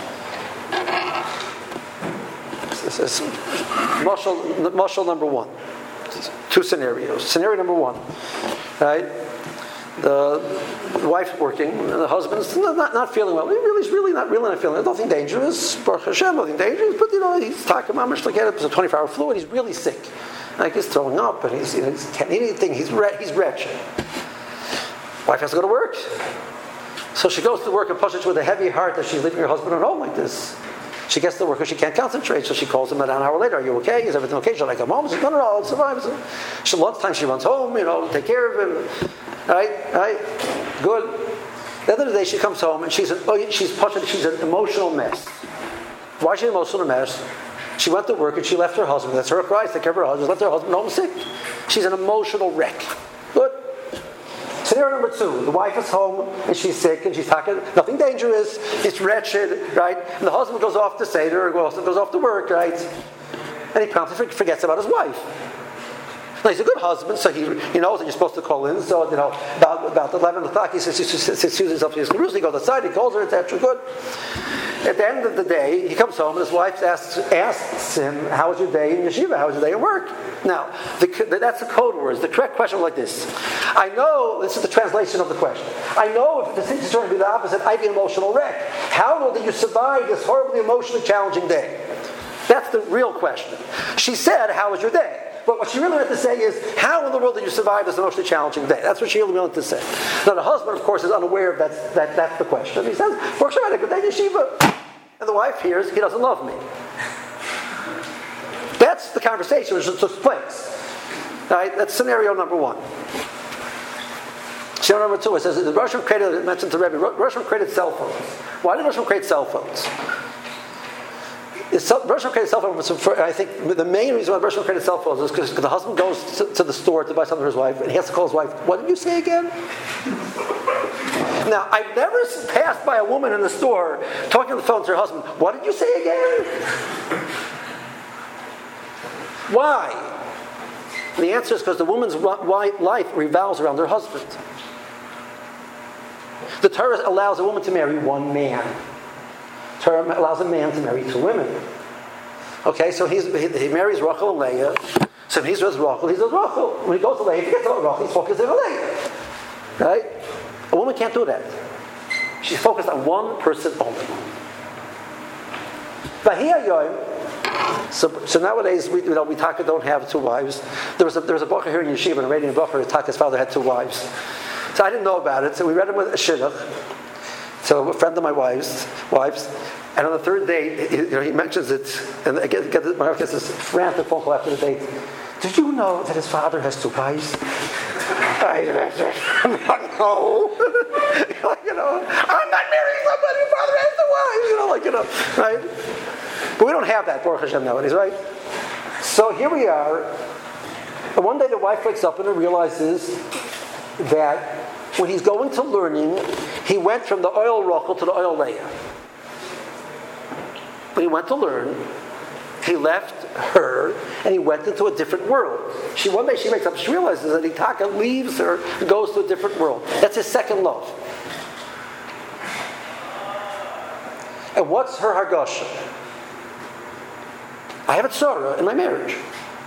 Speaker 1: This is mashal, mashal number one. Two scenarios. Scenario number one. Right? The wife's working, and the husband's not, not, not feeling well. He really, he's really not really not feeling well. Nothing dangerous. Baruch Hashem, nothing dangerous. But you know, he's talking mamish like it's a twenty-four hour flu, and he's really sick. Like he's throwing up, and he's you know he can't eat anything. He's re- he's wretched. Wife has to go to work, so she goes to work and pushes with a heavy heart that she's leaving her husband at home like this. She gets to work and she can't concentrate, so she calls him an hour later. Are you okay? Is everything okay? She'll like come home. She says, no, no, no, I'll survive. So lunchtime she runs home. You know, take care of him. Right, right, good. The other day she comes home and she's an, oh, she's she's an emotional mess. Why is she an emotional mess? She went to work and she left her husband. That's her cry. Take care of her husband. Left her husband home sick. She's an emotional wreck. Good. Scenario number two: the wife is home and she's sick and she's talking. Nothing dangerous. It's wretched, right? And the husband goes off to Seder, goes off to work, right? And he promptly forgets about his wife. Now, he's a good husband, so he he knows that you're supposed to call in. So, you know, about, about eleven o'clock, he says, he chooses himself to his Jerusalem. He goes outside, he calls her, et cetera. Good. At the end of the day, he comes home, and his wife asks, asks him, how was your day in yeshiva? How was your day at work? Now, the, that's the code words. The correct question was like this. I know, this is the translation of the question. I know if the thing is going to be the opposite, I'd be an emotional wreck. How will you survive this horribly emotionally challenging day? That's the real question. She said, how was your day? But what she really wanted to say is, how in the world did you survive this emotionally challenging day? That's what she really wanted to say. Now, the husband, of course, is unaware of that, that that's the question. He says, works right, a good day in yeshiva. And the wife hears, he doesn't love me. That's the conversation which took place. All right, that's scenario number one. Scenario number two, it says, the Russian created, it mentioned to Rebbe, Russian created cell phones. Why did Russian create cell phones? Russian created cell phones, I think the main reason why Russian created cell phones is because the husband goes to, to the store to buy something for his wife, and he has to call his wife, what did you say again? Now, I've never passed by a woman in the store talking on the phone to her husband, what did you say again? Why? The answer is because the woman's life revolves around her husband. The Torah allows a woman to marry one man. Term allows a man to marry two women. Okay, so he's, he, he marries Rachel and Leah. So if he's with Rachel, he's with Rachel. When he goes to Leah, he forgets about Rachel, he's focused on Leah. Right? A woman can't do that. She's focused on one person only. So, so nowadays, we, you know, we Taka don't have two wives. There was a, there was a bacher here in Yeshiva, an Iranian bacher, Taka's father had two wives. So I didn't know about it, so we read him with a shidduch. So a friend of my wife's, wives, and on the third day, he, you know, he mentions it, and I get, get, my wife gets this frantic phone call after the date. Did you know that his father has two wives? I don't know. You know, I'm not marrying somebody whose father has two wives. You know, like, you know, right? But we don't have that, Baruch Hashem, nowadays, right? So here we are. And one day the wife wakes up and realizes that when he's going to learning, he went from the oil rochel to the oil leah. When he went to learn, he left her and he went into a different world. She one day she wakes up, she realizes that Itaka leaves her and goes to a different world. That's his second love. And what's her hargasha? I have a tzara in my marriage.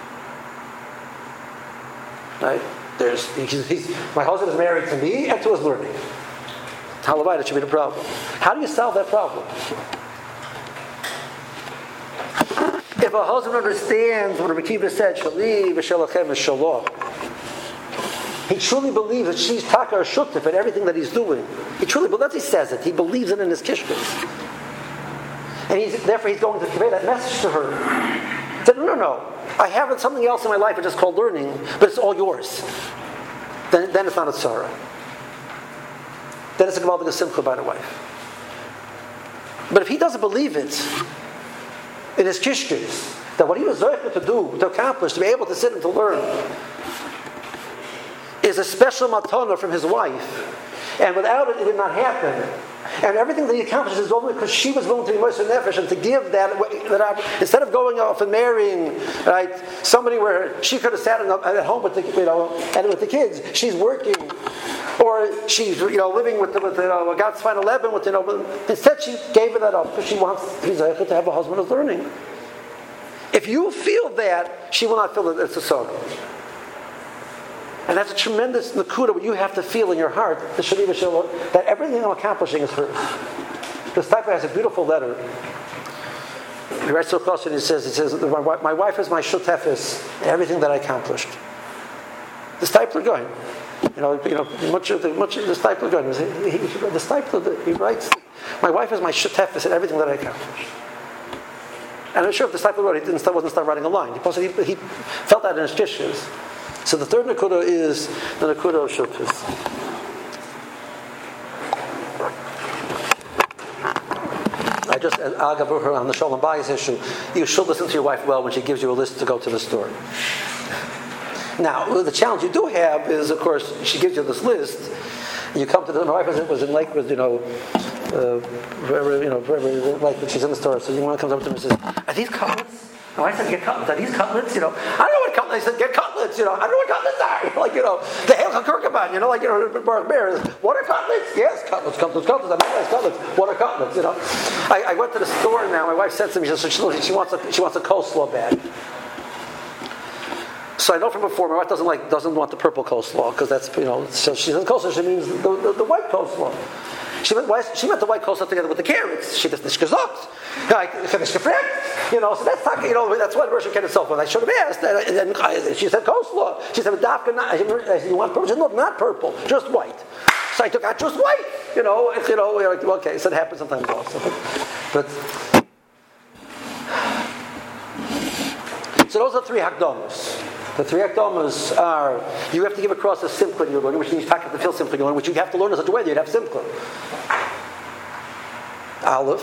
Speaker 1: Right? There's, he's, he's, my husband is married to me and to his learning. Halavai, that should be the problem. How do you solve that problem? If a husband understands what Rabbi Kiva said, Shali v'shelachem is shalah, he truly believes that she's taka or shutif in everything that he's doing. He truly believes, he says it, he believes it in his kishkas. And he's, therefore he's going to convey that message to her. He said, no, no, no. I have something else in my life, it's just called learning, but it's all yours. Then, then it's not a tzara. Then it's a gewaldige simcha by the wife. But if he doesn't believe it in his kishkis, that what he was zoicha to do, to accomplish, to be able to sit and to learn, is a special matana from his wife, and without it, it would not happen. And everything that he accomplishes is only because she was willing to be Moshe Nefesh and to give that, that instead of going off and marrying, right, somebody where she could have sat in, at home with the, you know, and with the kids, she's working, or she's, you know, living with the, with the, you know, God's final eleven with, you know, instead she gave her that up because she wants to to have a husband who's learning. If you feel that, she will not feel that it's a sorrow. And that's a tremendous nakuda, what you have to feel in your heart, the Shali V'Shalom, that everything I'm accomplishing is hers. This type has a beautiful letter. He writes so close and he says, he says, my, my wife is my shutefis in everything that I accomplished. This type are going. You know, you know, much of the much of this type are going. He, he, this type of he writes, my wife is my shutefis in everything that I accomplished. And I'm sure if this type of wrote, he didn't start, wasn't start writing a line. He, he, he felt that in his kishkas. So the third nakuda is the nakuda of shutfus. I just agav her on the shalom bayis issue. You should listen to your wife well when she gives you a list to go to the store. Now, the challenge you do have is, of course, she gives you this list. And you come to the. My wife was in Lakewood, you know, uh, wherever, you know, wherever Lakewood. She's in the store, so one comes up to me and says, "Are these cutlets?" My wife said, "Get cutlets." Are these cutlets? You know, I don't know what cutlets. I said, "Get cutlets." You know, I don't know what cutlets are. Like, you know, the Hail Kirkaban. You know, like, you know, Baruch Bear. What are cutlets? Yes, cutlets. Cutlets. Cutlets. I mean, cutlets. What are cutlets? You know, I, I went to the store now. My wife said to me, she, said, she, she wants a she wants a coleslaw bag. So I know from before, my wife doesn't like doesn't want the purple coleslaw because that's, you know, so she says coleslaw, she means the, the, the white coleslaw. She meant, she meant the white coleslaw together with the carrots. She does the shkazot, you know. So that's not, you know, that's what Rosh Hashanah itself was. I should have asked. And, and she said coleslaw. She said dafka not. I said, you want purple? She said, no, not purple, just white. So I took out just white. You know, you know. Okay, so it happens sometimes also. But, but so those are three hakdamas. The three akdamas are, you have to give across a simcha in your learning, which means you have to feel simcha in your learning, which you have to learn in such a way that you'd have simcha. Aleph.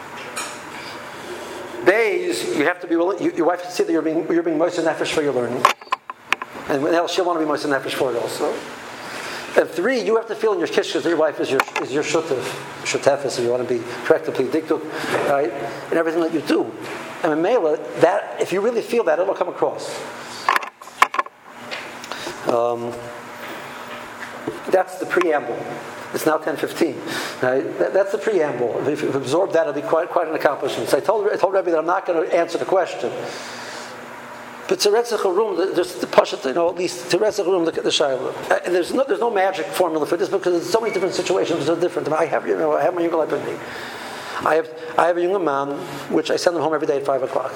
Speaker 1: Beis, you have to be willing, you, your wife has to see that you're being, you're being Moshe Nefesh for your learning. And else she'll want to be Moshe Nefesh for it also. And three, you have to feel in your kishkas that your wife is your is your shutef, shutefis, so you want to be practically diktuk, right? In everything that you do. And in Mela, that, if you really feel that, it'll come across. Um, that's the preamble. It's now ten fifteen. Right? That, that's the preamble. If you absorb that, it'll be quite quite an accomplishment. So I told I told Rebbe that I'm not going to answer the question. But to retzach a room, just to push it, you know, at least to retzach a room, look at the shayla. And there's no, there's no magic formula for this because there's so many different situations that are different. I have, you know, I have my younger life with me. I have, I have a younger man, which I send him home every day at five o'clock.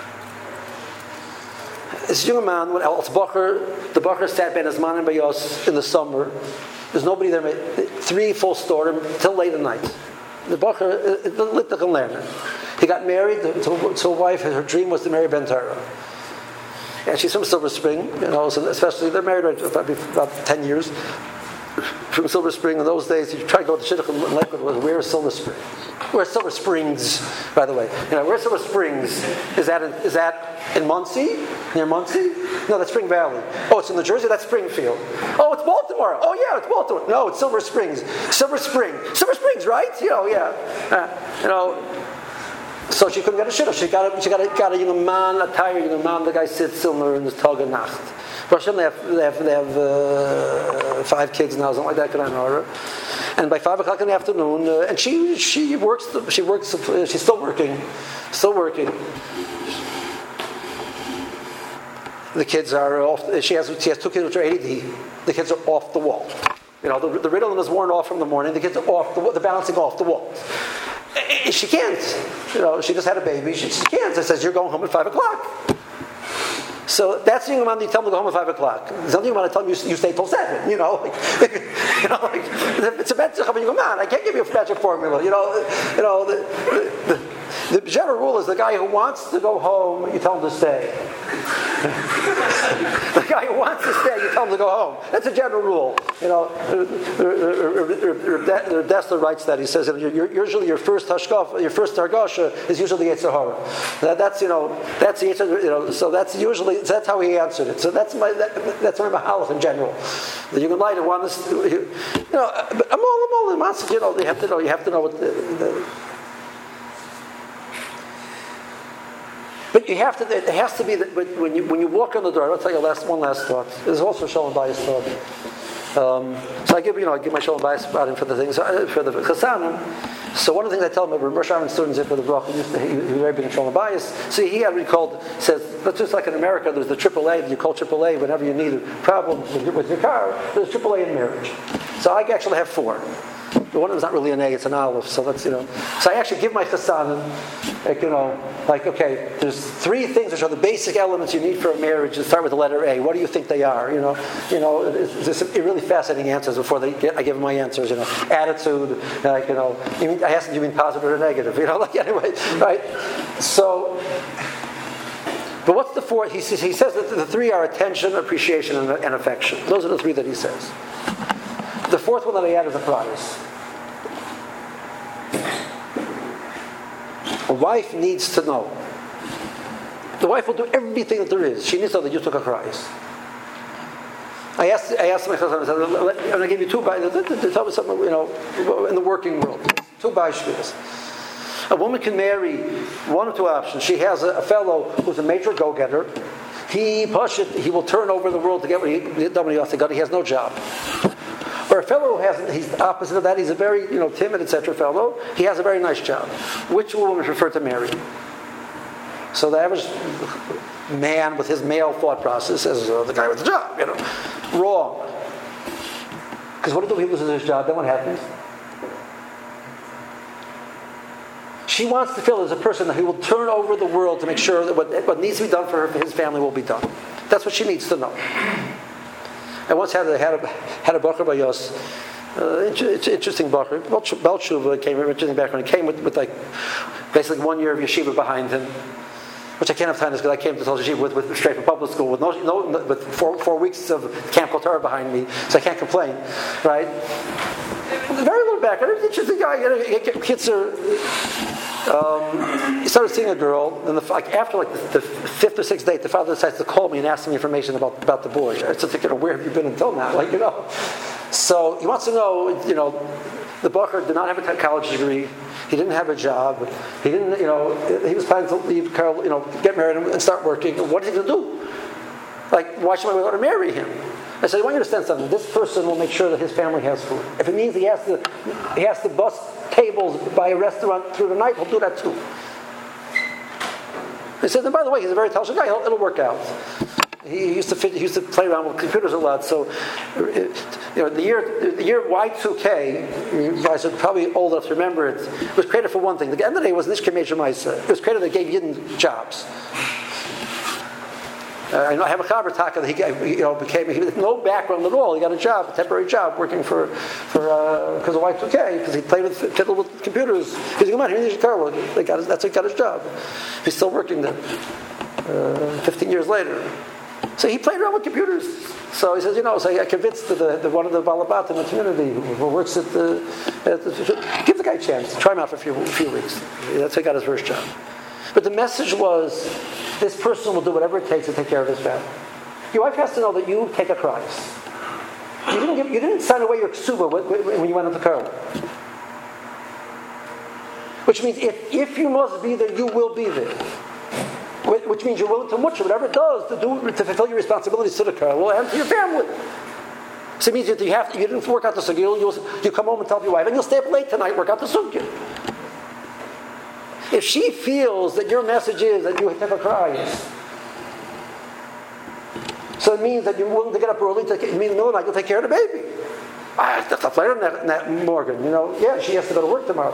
Speaker 1: This younger man, when Al Bacher, the Bacher sat Ben Azman and Bayos in the summer. There's nobody there. Three full store till late at night. The Bacher lit the learner. He got married to, to a wife, and her dream was to marry Ben Torah. And she's from Silver Spring, you know, so especially they're married right about, about ten years. From Silver Spring, in those days, you try to go to Shidduch and Lakewood, was where's Silver Spring? Where's Silver Springs, by the way? You know, where's Silver Springs? Is that in, is that in Muncie? Near Muncie? No, that's Spring Valley. Oh, it's in New Jersey? That's Springfield. Oh, it's Baltimore. Oh, yeah, it's Baltimore. No, it's Silver Springs. Silver Spring. Silver Springs, right? You know, yeah. Uh, you know, so she couldn't get a shidduch. She got a, she got a, got a young man, a tired young man. The guy sits somewhere in the Tag Nacht. Russian, they have they have, they have uh, five kids now, something like that. Can I know her? And by five o'clock in the afternoon, uh, and she she works she works uh, she's still working, still working. The kids are off. She has she has two kids which are A D D. The kids are off the wall. You know, the, the Ritalin is worn off from the morning. The kids are off the they're bouncing off the wall. She can't. You know, she just had a baby. She, she can't. It says you're going home at five o'clock. So that's the young man you tell him to go home at five o'clock. There's nothing about to tell him you, you stay till seven. You know, like, you know, like, it's a better young man. I can't give you a magic formula. You know, you know. The, the, the general rule is the guy who wants to go home, you tell him to stay. The guy who wants to stay, you tell him to go home. That's a general rule. You know, Reb Dessler writes that. He says that usually your first hashkaf, your first targasha is usually Yetzer Hara. That, that's you know that's the you know so that's usually that's how he answered it. So that's my that, that's my mahalach in general. The Yugon Lighter wants to, you know, but I'm all I'm all you know you have to know you have to know what the, the But you have to. It has to be that when you when you walk on the door. I'll tell you last one last thought. There's also Shalom Bayis thought. Um, so I give you know I give my Shalom Bayis about him for the things for the Chasanim. So one of the things I tell him about Rosh Hashanah students for the bracha, he, he was very big in Shalom Bayis. So he had recalled says that's just like in America. There's the triple A. You call triple A whenever you need a problem with your, with your car. There's triple A in marriage. So I actually have four. The one of them's not really an A, it's an olive. So that's, you know. So I actually give my chasanim, like, you know, like, okay, there's three things which are the basic elements you need for a marriage to start with the letter A. What do you think they are? You know, you know, it's, it's, it's really fascinating answers before they get, I give them my answers, you know. Attitude, like, you know, you mean, I ask them, do you mean positive or negative? You know, like, anyway, right? So, but what's the fourth? He says, he says that the three are attention, appreciation, and, and affection. Those are the three that he says. The fourth one that I add is a prize. A wife needs to know. The wife will do everything that there is. She needs to know that you took a prize. I asked, I asked my husband, I said, I'm going to give you two bayis. Tell me something, you know, in the working world. Two bayis. A woman can marry one or two options. She has a, a fellow who's a major go-getter. He push it, he will turn over the world to get what he, what he wants to get. He has no job. Or a fellow who has, he's the opposite of that, he's a very, you know, timid, et cetera fellow, he has a very nice job. Which will women prefer to marry? So the average man with his male thought process says, uh, the guy with the job, you know. Wrong. Because what do he loses his job? Then what happens? She wants to feel as a person that he will turn over the world to make sure that what, what needs to be done for her, for his family, will be done. That's what she needs to know. I once had a had a had a bacher bayos. Uh, it's interesting bacher. Beltshuva came from an interesting background. He came with, with like basically one year of yeshiva behind him, which I can't have time to because I came to Tel Yeshiva with, with straight from public school with no, no with four four weeks of Camp Kol behind me, so I can't complain, right? Very little background. Interesting guy. Kids are. Um, he started seeing a girl, and the, like after like the, the fifth or sixth date, the father decides to call me and ask me information about, about the boy. I said, you know, where have you been until now? Like, you know. So he wants to know, you know, the bacher did not have a college degree. He didn't have a job. He didn't, you know, he was planning to leave Carol, you know, get married and start working. What is he going to do? Like, why should I want to marry him? I said, I want you to understand something. This person will make sure that his family has food. If it means he has to, he has to bust tables by a restaurant through the night, he'll do that too. He said, and by the way, he's a very intelligent guy. It'll, it'll work out. He used to fit, he used to play around with computers a lot. So, you know, the year the year Y two K, you guys are probably old enough to remember it. It was created for one thing. At the end of the day, it was Nishke Major Maisa. It was created that gave Yidden jobs. Uh, I know I have a chaver taka that he you know became he had no background at all. He got a job, a temporary job, working for for because uh, of Y two K because he played with fiddled with computers. He's like, come on, here's your car. They got his, that's how he got his job. He's still working there. Uh, Fifteen years later. So he played around with computers. So he says, you know, so I convinced the, the, the one of the Balabat in the community who, who works at the, at the, give the guy a chance, try him out for a few, a few weeks. That's how he got his first job. But the message was, this person will do whatever it takes to take care of his family. Your wife has to know that you take a price. You didn't, give, you didn't sign away your ksuba when you went into Karla. Which means if, if you must be there, you will be there. Which means you're willing to much whatever it does to do to fulfill your responsibilities to the Karla and to your family. So it means that you have to, you didn't work out the sugya, you'll you come home and tell your wife, and you'll stay up late tonight, work out the sugya. If she feels that your message is that you have a cries, so it means that you're willing to get up early, to, it means in the middle of the night you'll take care of the baby. Ah, that's a later than that, that Morgan, you know. Yeah, she has to go to work tomorrow.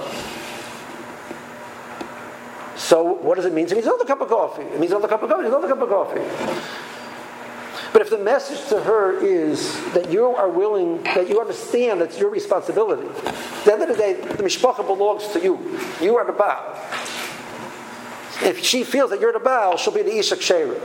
Speaker 1: So what does it mean? It means another cup of coffee. It means another cup of coffee, another cup of coffee. But if the message to her is that you are willing, that you understand that it's your responsibility, at the end of the day, the mishpacha belongs to you. You are the Baal. If she feels that you're the Baal, she'll be the Isha Ksheira.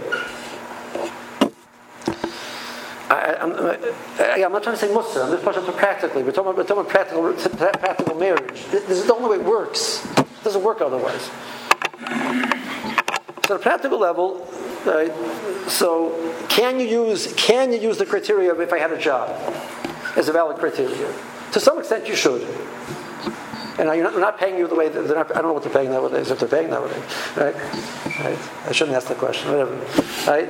Speaker 1: I, I'm, I, I'm not trying to say Mussar. I'm just talking about practically. We're talking about, we're talking about practical, practical marriage. This is the only way it works. It doesn't work otherwise. So, on a practical level, right, so can you use can you use the criteria of if I had a job as a valid criteria? To some extent, you should. And you're not, they're not paying you the way that they're not. I don't know what they're paying nowadays. If they're paying nowadays, right? Right? I shouldn't ask that question. Whatever, right?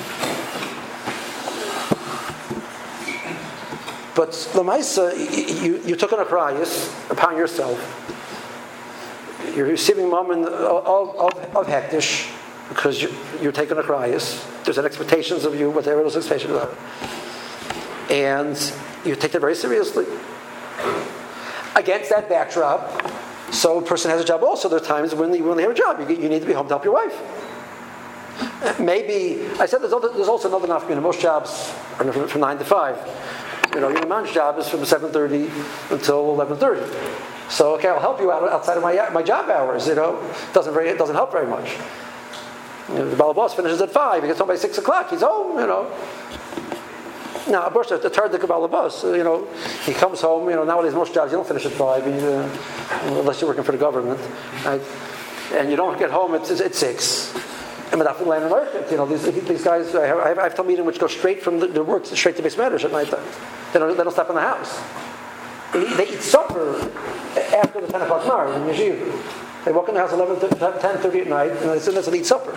Speaker 1: But Lamaisa, you you took an akrayas upon yourself. You're receiving moment of, of, of hektish because you're, you're taking a krayas. There's an expectations of you, whatever those expectations are. And you take that very seriously. Against that backdrop, so a person has a job also. There are times when they, when they have a job. You, you need to be home to help your wife. Maybe, I said there's, other, there's also another nafkamina. Most jobs are from, from nine to five. You know, your man's job is from seven thirty until eleven thirty. So, okay, I'll help you out outside of my my job hours. You know, doesn't very it doesn't help very much. You know, the balabas finishes at five. He gets home by six o'clock. He's home. You know. Now, of course, the third the balabas. You know, he comes home. You know, nowadays most jobs you don't finish at five, you, uh, unless you're working for the government, right? And you don't get home at at six. And you know, these these guys. I have, I have, I have to meet them which go straight from the, the work straight to base matters at night time. They don't they don't stop in the house. They eat supper after the ten o'clock hour in Yeshiva. They walk in the house at eleven, ten thirty at night, and as soon as they eat supper.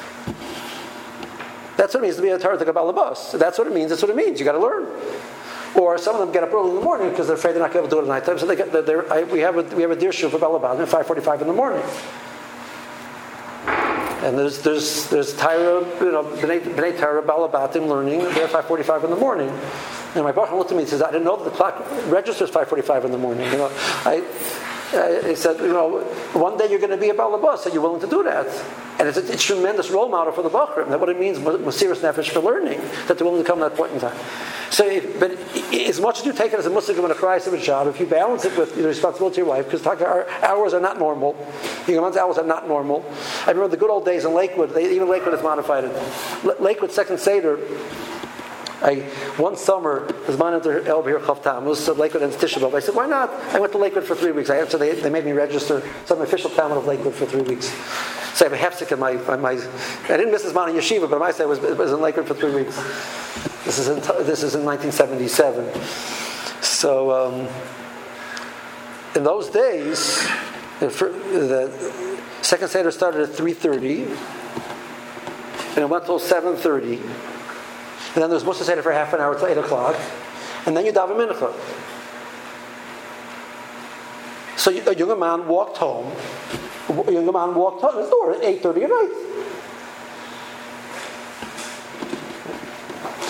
Speaker 1: That's what it means to be a Torah Balabas. That's what it means. That's what it means. You got to learn. Or some of them get up early in the morning because they're afraid they're not going to do it at night time. So they get they're, I, we have a we have a dirshu for Balabas at five forty-five in the morning. And there's there's there's Tyra, you know, B'nai, B'nai Tyra Balabatim learning there at five forty-five in the morning. And my brother looked at me and says, I didn't know that the clock registers five forty-five in the morning. You know, I, I he said, you know, one day you're going to be a balabas, and you're willing to do that. And it's a, it's a tremendous role model for the Bachrim. That's what it means, Masiras Nefesh, for learning, that they're willing to come at that point in time. So, if, but as much as you take it as a Muslim and a Christ of a job, if you balance it with your responsibility to your wife, because our hours are not normal, your month's hours are not normal. I remember the good old days in Lakewood. They, even Lakewood has modified it. Lakewood Second Seder. I, one summer, was mine into El Bir Chav Tammuz, so Lakewood and Tisha B'Av. I said, why not? I went to Lakewood for three weeks. I so they, they made me register. So I'm an official talmud of Lakewood for three weeks. So I have a hefsek in my, my, my I didn't miss his man in yeshiva, but my say was, was in Lakewood for three weeks. This is in, this is in nineteen seventy-seven. So um, in those days, the, the second Seder started at three thirty, and it went till seven thirty. And then there's Musa Seder for half an hour till eight o'clock. And then you daven mincha. So a younger man walked home. A younger man walked home to his door at eight thirty at night.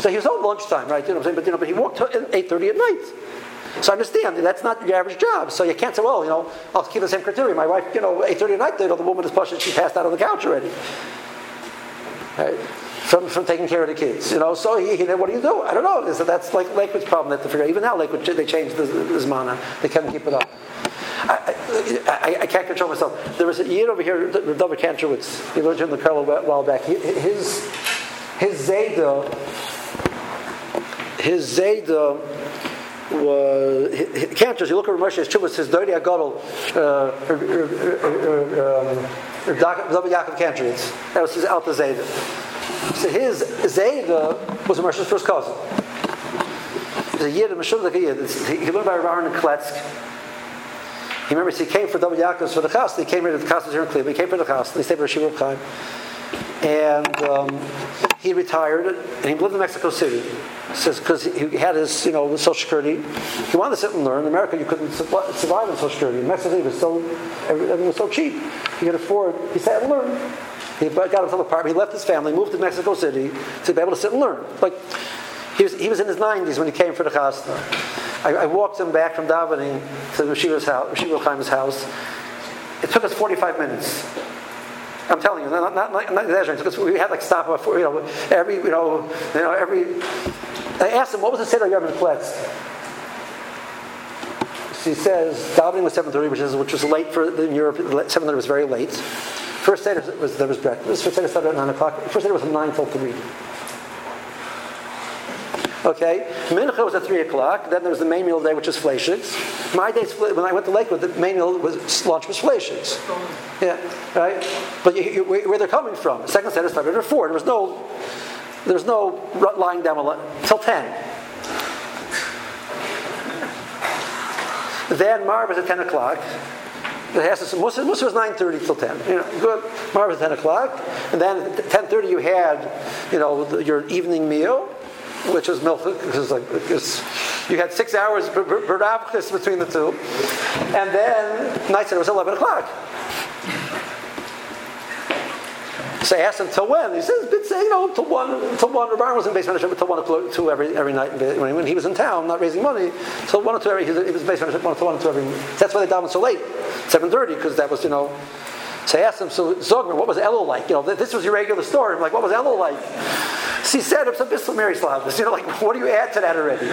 Speaker 1: So he was home lunchtime, right? You know what I'm saying? But you know, but he walked at eight thirty at night. So I understand that's not your average job. So you can't say, well, you know, I'll keep the same criteria. My wife, you know, eight thirty at night, you know, the woman is pushing, she passed out on the couch already. Right? From, from taking care of the kids, you know. So he, he what do you do? I don't know. So that's like Lakewood's problem. They have to figure out. Even now, Lakewood, they changed the, the zmana. They can't keep it up. I, I, I can't control myself. There was a year over here, David Kantrowitz. He learned in the Karl a while back. His his zayda, his zayda was Kantrowitz. You look at Ramoshe's Chuvas, his dirty agadol, David Yaakov Kantrowitz. That was his alta zayda. So his zayda was Ramoshe's first cousin. He's a yid, a mashum like a yid. He learned by Aaron Kletsk. He remembers he came for David Yaakov's for the chas. He came here to the chas here in Cleveland. He came for the chas. He stayed for Shiva Chaim, and um, he retired and he lived in Mexico City. Says because he had his, you know, Social Security. He wanted to sit and learn. In America, you couldn't survive on Social Security. In Mexico City, it was so everything was so cheap. He could afford. He sat and learned. He got himself an apartment. He left his family, moved to Mexico City to be able to sit and learn. Like he was, he was in his nineties when he came for the chasna. I, I walked him back from davening to Rashiva's house, Rashiva Chaim's house. It took us forty-five minutes. I'm telling you, not, not, not, not exaggerating. It took us, we had like stop off, you know, every, you know, you know, every. I asked him, what was the Seder Yom Kletz? He says davening was seven thirty, which is which was late for in Europe. seven thirty was very late. First Seder was there was breakfast. First Seder started at nine o'clock. First Seder was from nine till three. Okay, Mincha was at three o'clock. Then there was the main meal day, which was fleischiks. My days, when I went to Lakewood, the main meal was lunch was fleischiks. Yeah, right. But you, you, where they're coming from? The second Seder started at four. There was no, there was no lying down till ten. Then Marv was at ten o'clock. It has to, Musa, Musa was nine thirty till ten. You know, good. Marv was ten o'clock, and then at ten thirty you had, you know, the, your evening meal, which was milk, because like because you had six hours b'ravchus between the two, and then night Seder was eleven o'clock. So I asked him till when. He says, you know, till one, till one. Rabban was in basement Hashem till one or two every every night when, when he was in town, not raising money. Till one or two every. He was basement Hashem one to one or two every. That's why they davened so late, seven thirty, because that was, you know. So I asked him, so Zogmer, what was Elul like? You know, this was your regular story. I'm like, what was Elul like? So he said, it's a Bissel Mary Slavus. You know, like, what do you add to that already?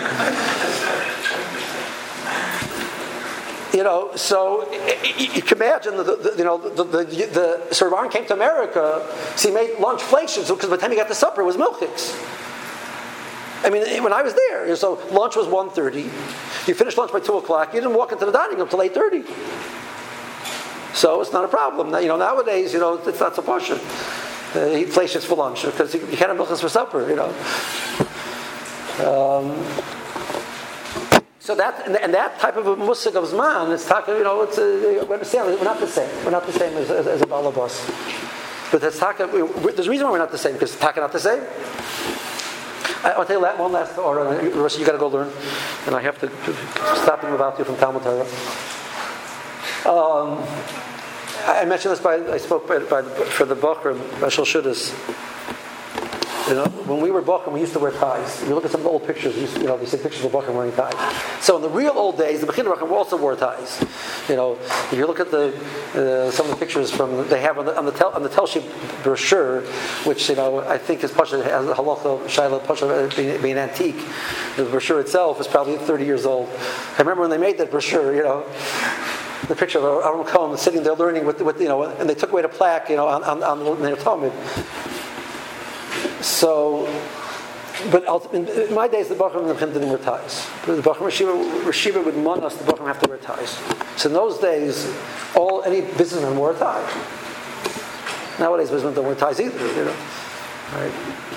Speaker 1: You know, so you can imagine, the, the, you know, the, the, the, the Sir Aaron came to America, so he made lunch fleischiks, because by the time he got to supper, it was milchiks. I mean, when I was there, so lunch was one thirty. You finished lunch by two o'clock. You didn't walk into the dining room until eight thirty. So it's not a problem. You know, nowadays, you know, it's not so partial. Uh, eat fleischiks for lunch, because you, you can't have milchiks for supper, you know. Um, So that and that type of a musik of zman, it's taka, you know, it's a, we understand we're not the same. We're not the same as, as, as a balabas. But that's taka. There's a reason why we're not the same, because taka not the same. I, I'll tell you that one last order. You got to go learn, and I have to stop and move out you from Talmud Torah. Um, I mentioned this by I spoke by, by for the Bachram Rashel Shudas. You know, when we were Bachram, we used to wear ties. If you look at some of the old pictures, you, you know, they see pictures of Bachram wearing ties. So in the real old days, the Bechina Bachram also wore ties. You know, if you look at the uh, some of the pictures from they have on the on the tel, on the Telship brochure, which you know I think is Pasha has halacha shaila Pasha being, being antique. The brochure itself is probably thirty years old. I remember when they made that brochure. You know. The picture of Aaron Cohen sitting there learning with, with you know, and they took away the plaque, you know, on on, on their Talmud. So, but in my days, the Bachram and the didn't wear ties. The Bachram Rashiva would mon us, the Bachram have to wear ties. So in those days, all any businessman wore a tie. Nowadays, businessmen don't wear ties either. You know, right?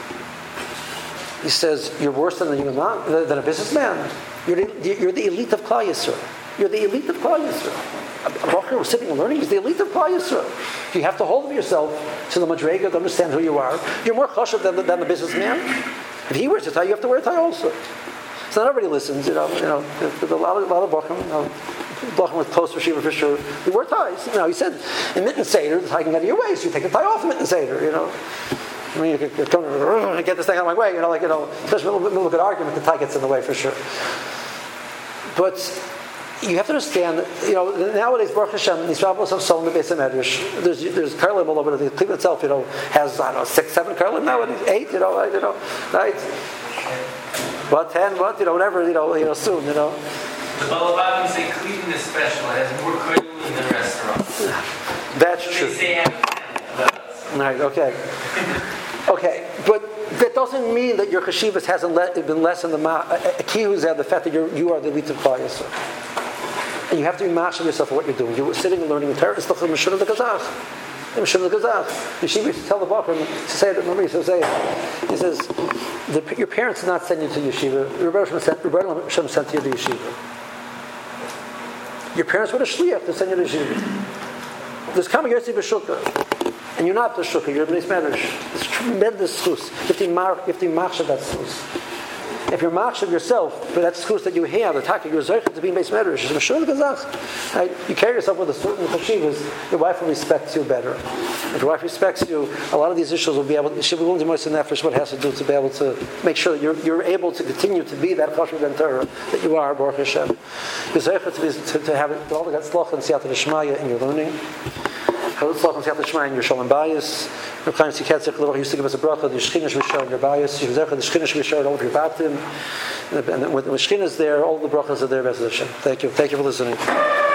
Speaker 1: He says you're worse than a human man, than a businessman. You're the, you're the elite of Klal Yisrael. You're the elite of Klal Yisrael. A Bachram was sitting and learning. He's the elite of Klal Yisrael. You have to hold of yourself to the Madrega to understand who you are. You're more chashuv than the, than the businessman. If he wears a tie, you have to wear a tie also. So not everybody listens. You know, you know, there's a lot of a lot of Bachram. You know, Bachram with close Rashiva for sure. We wear ties. You know, he said in mitten seder, the tie can get in your waist. You take the tie off in mitten seder. You know. I mean, you can come and get this thing out of my way, you know, like, you know, especially a little bit, a little good argument, the tie gets in the way for sure. But you have to understand, you know, nowadays, Baruch Hashem, these rabbis have sold in the Beis HaMedrash. There's there's Karlim all over the Klima itself, you know, has, I don't know, six, seven Karlim nowadays, eight, you know, you know, right? What, ten, what, you know, whatever, you know, you know, soon, you know.
Speaker 2: The Balabatim say Cleveland is special, it has more Karlim than the restaurants.
Speaker 1: That's
Speaker 2: so
Speaker 1: true.
Speaker 2: They say out of ten.
Speaker 1: Right, okay. Okay, but that doesn't mean that your cheshivas hasn't le- been less in the ma- a key who's there, the fact that you're, you are the elite of Klal Yisrael. And you have to be mashing yourself for what you're doing. You're sitting and learning the Torah. It's the Mishur of the Gazach. The Mishur of the Gazach. Yeshiva used to tell the Bachar, to say it, remember, he used to say it. He says, the, your parents did not send you to yeshiva. Your Rebbe Shem sent you to yeshiva. Your parents were the shliach to send you to yeshiva. There's coming Yossi B'Shulka. And you're not the shulka, you're B'nai Medrash. It's tremendous schus. You have to machshav that schus. If you're machshav yourself, but that schus that you have, the taka, you're zeicher to be B'nai Medrash. It's Mashur Gazach. Right? You carry yourself with a certain chashivas, your wife will respect you better. If your wife respects you, a lot of these issues will be able, she'll be willing to moisten that for what it has to do to be able to make sure that you're, you're able to continue to be that chashuv ben Torah that you are, Baruch Hashem. You're zeicher to, be, to, to have it, all the tzlach and siyata d'shmaya in your learning. Tzlach and siyata d'shmaya in your shalom bayis. Reb Chaim Siketzich, the Lord used to give us a bracha, the Shechina should be shown in your bayis. You zeicher, the Shechina should be shown all of your batim. And when the Shechina is there, all the brachas are there, Be'ez Hashem. Thank you. Thank you for listening.